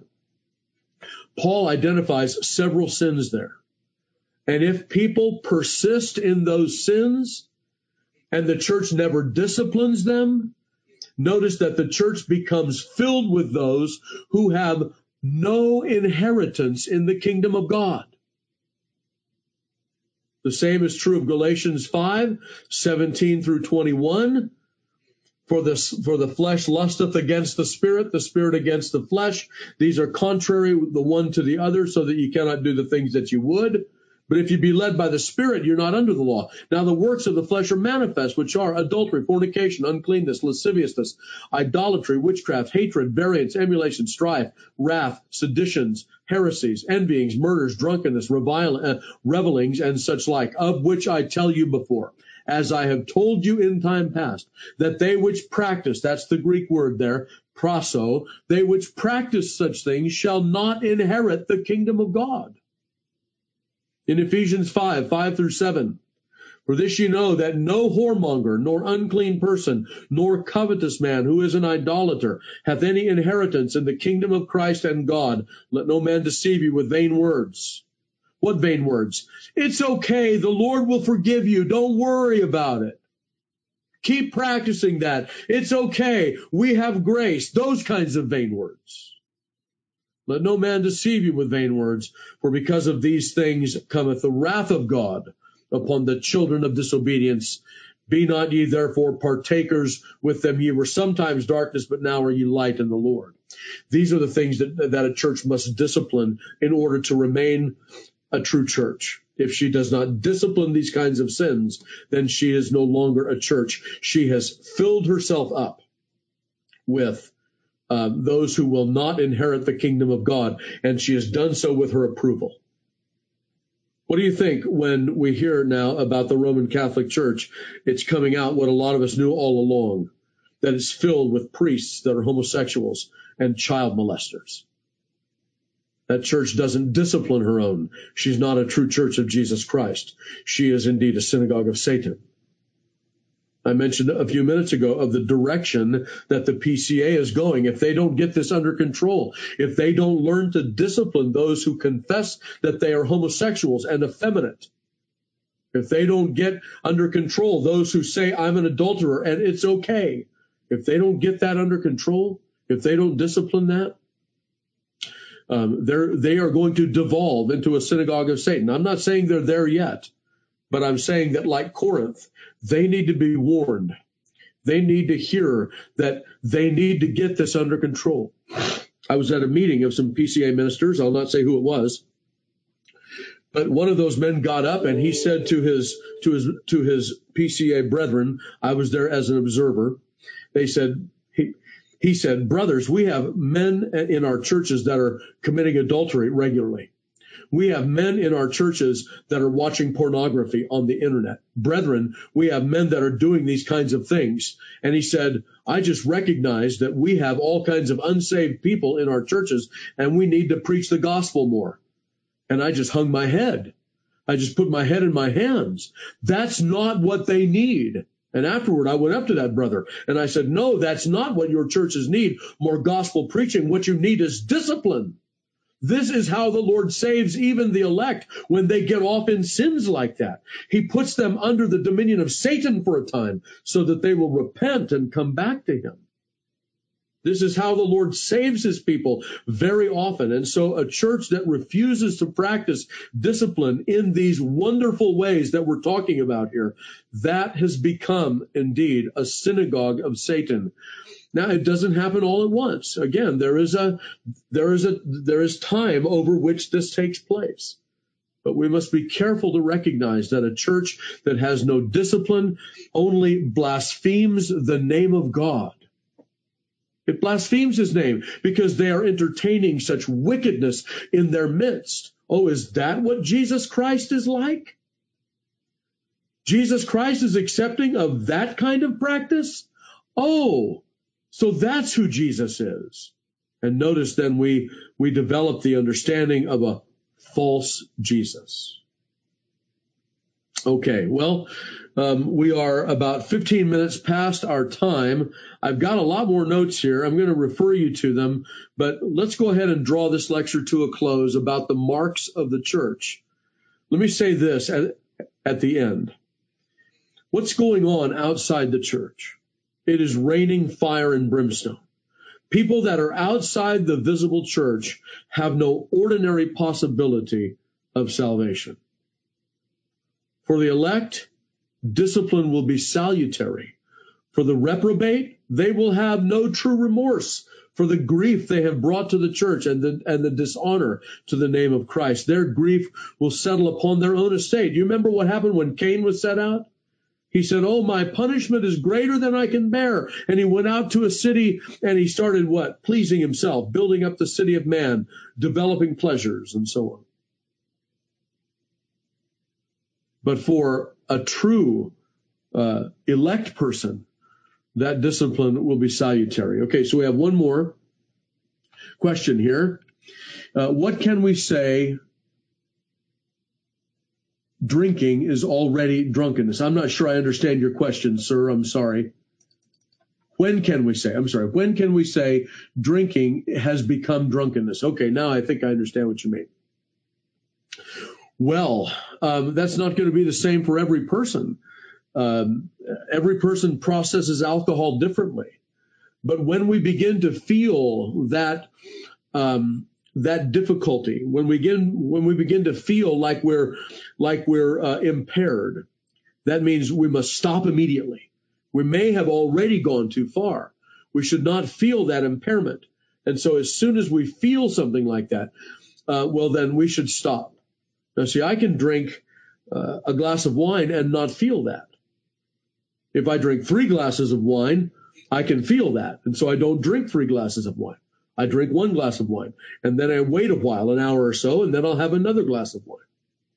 Paul identifies several sins there. And if people persist in those sins and the church never disciplines them, notice that the church becomes filled with those who have no inheritance in the kingdom of God. The same is true of Galatians 5, 17 through 21. For the flesh lusteth against the spirit against the flesh. These are contrary the one to the other, so that you cannot do the things that you would. But if you be led by the Spirit, you're not under the law. Now the works of the flesh are manifest, which are adultery, fornication, uncleanness, lasciviousness, idolatry, witchcraft, hatred, variance, emulation, strife, wrath, seditions, heresies, envyings, murders, drunkenness, revelings, and such like, of which I tell you before, as I have told you in time past, that they which practice, that's the Greek word there, proso, they which practice such things shall not inherit the kingdom of God. In Ephesians 5:5-7, for this you know that no whoremonger, nor unclean person, nor covetous man who is an idolater, hath any inheritance in the kingdom of Christ and God. Let no man deceive you with vain words. What vain words? It's okay. The Lord will forgive you. Don't worry about it. Keep practicing that. It's okay. We have grace. Those kinds of vain words. Let no man deceive you with vain words, for because of these things cometh the wrath of God upon the children of disobedience. Be not ye therefore partakers with them. Ye were sometimes darkness, but now are ye light in the Lord. These are the things that a church must discipline in order to remain a true church. If she does not discipline these kinds of sins, then she is no longer a church. She has filled herself up with those who will not inherit the kingdom of God, and she has done so with her approval. What do you think when we hear now about the Roman Catholic Church? It's coming out what a lot of us knew all along, that it's filled with priests that are homosexuals and child molesters. That church doesn't discipline her own. She's not a true church of Jesus Christ. She is indeed a synagogue of Satan. I mentioned a few minutes ago of the direction that the PCA is going. If they don't get this under control, if they don't learn to discipline those who confess that they are homosexuals and effeminate, if they don't get under control those who say, I'm an adulterer and it's okay, if they don't get that under control, if they don't discipline that, they are going to devolve into a synagogue of Satan. I'm not saying they're there yet, but I'm saying that like Corinth, they need to be warned. They need to hear that they need to get this under control. I was at a meeting of some PCA ministers. I'll not say who it was, but one of those men got up and he said to his PCA brethren, I was there as an observer. He said, brothers, we have men in our churches that are committing adultery regularly. We have men in our churches that are watching pornography on the internet. Brethren, we have men that are doing these kinds of things. And he said, I just recognize that we have all kinds of unsaved people in our churches, and we need to preach the gospel more. And I just hung my head. I just put my head in my hands. That's not what they need. And afterward, I went up to that brother and I said, no, that's not what your churches need. More gospel preaching. What you need is discipline. This is how the Lord saves even the elect when they get off in sins like that. He puts them under the dominion of Satan for a time so that they will repent and come back to him. This is how the Lord saves his people very often. And so a church that refuses to practice discipline in these wonderful ways that we're talking about here, that has become indeed a synagogue of Satan. Now, it doesn't happen all at once. Again, there is time over which this takes place. But we must be careful to recognize that a church that has no discipline only blasphemes the name of God. It blasphemes his name because they are entertaining such wickedness in their midst. Oh, is that what Jesus Christ is like? Jesus Christ is accepting of that kind of practice? Oh, so that's who Jesus is. And notice then we develop the understanding of a false Jesus. Okay, well, we are about 15 minutes past our time. I've got a lot more notes here. I'm going to refer you to them, but let's go ahead and draw this lecture to a close about the marks of the church. Let me say this at the end. What's going on outside the church? It is raining fire and brimstone. People that are outside the visible church have no ordinary possibility of salvation. For the elect, discipline will be salutary. For the reprobate, they will have no true remorse for the grief they have brought to the church and the dishonor to the name of Christ. Their grief will settle upon their own estate. You remember what happened when Cain was set out? He said, "Oh, my punishment is greater than I can bear." And he went out to a city and he started what? Pleasing himself, building up the city of man, developing pleasures and so on. But for a true elect person, that discipline will be salutary. Okay, so we have one more question here. What can we say drinking is already drunkenness? I'm not sure I understand your question, sir. I'm sorry. When can we say drinking has become drunkenness? Okay, now I think I understand what you mean. Well, that's not going to be the same for every person. Every person processes alcohol differently. But when we begin to feel that difficulty, when we begin to feel like we're impaired, that means we must stop immediately. We may have already gone too far. We should not feel that impairment. And so as soon as we feel something like that, well, then we should stop. Now, see, I can drink a glass of wine and not feel that. If I drink 3 glasses of wine, I can feel that. And so I don't drink 3 glasses of wine. I drink 1 glass of wine. And then I wait a while, an hour or so, and then I'll have another glass of wine.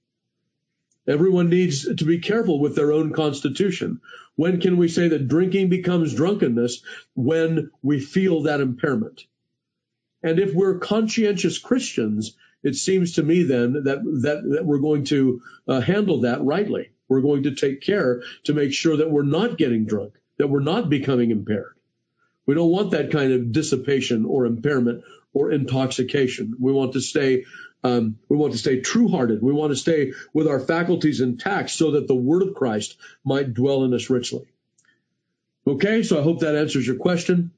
Everyone needs to be careful with their own constitution. When can we say that drinking becomes drunkenness? When we feel that impairment. And if we're conscientious Christians, it seems to me then that we're going to handle that rightly. We're going to take care to make sure that we're not getting drunk, that we're not becoming impaired. We don't want that kind of dissipation or impairment or intoxication. We want to stay true-hearted. We want to stay with our faculties intact so that the word of Christ might dwell in us richly. Okay, so I hope that answers your question.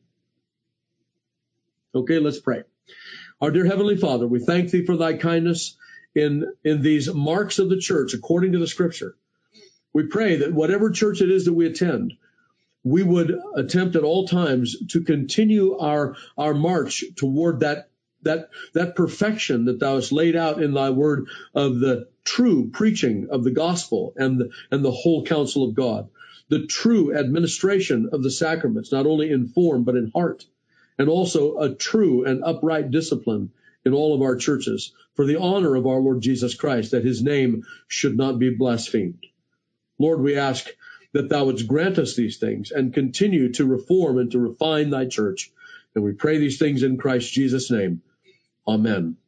Okay, let's pray. Our dear Heavenly Father, we thank Thee for Thy kindness in these marks of the church according to the Scripture. We pray that whatever church it is that we attend, we would attempt at all times to continue our march toward that perfection that Thou hast laid out in Thy word of the true preaching of the gospel and the whole counsel of God, the true administration of the sacraments, not only in form but in heart, and also a true and upright discipline in all of our churches for the honor of our Lord Jesus Christ, that His name should not be blasphemed. Lord, we ask that Thou wouldst grant us these things and continue to reform and to refine Thy church. And we pray these things in Christ Jesus' name. Amen.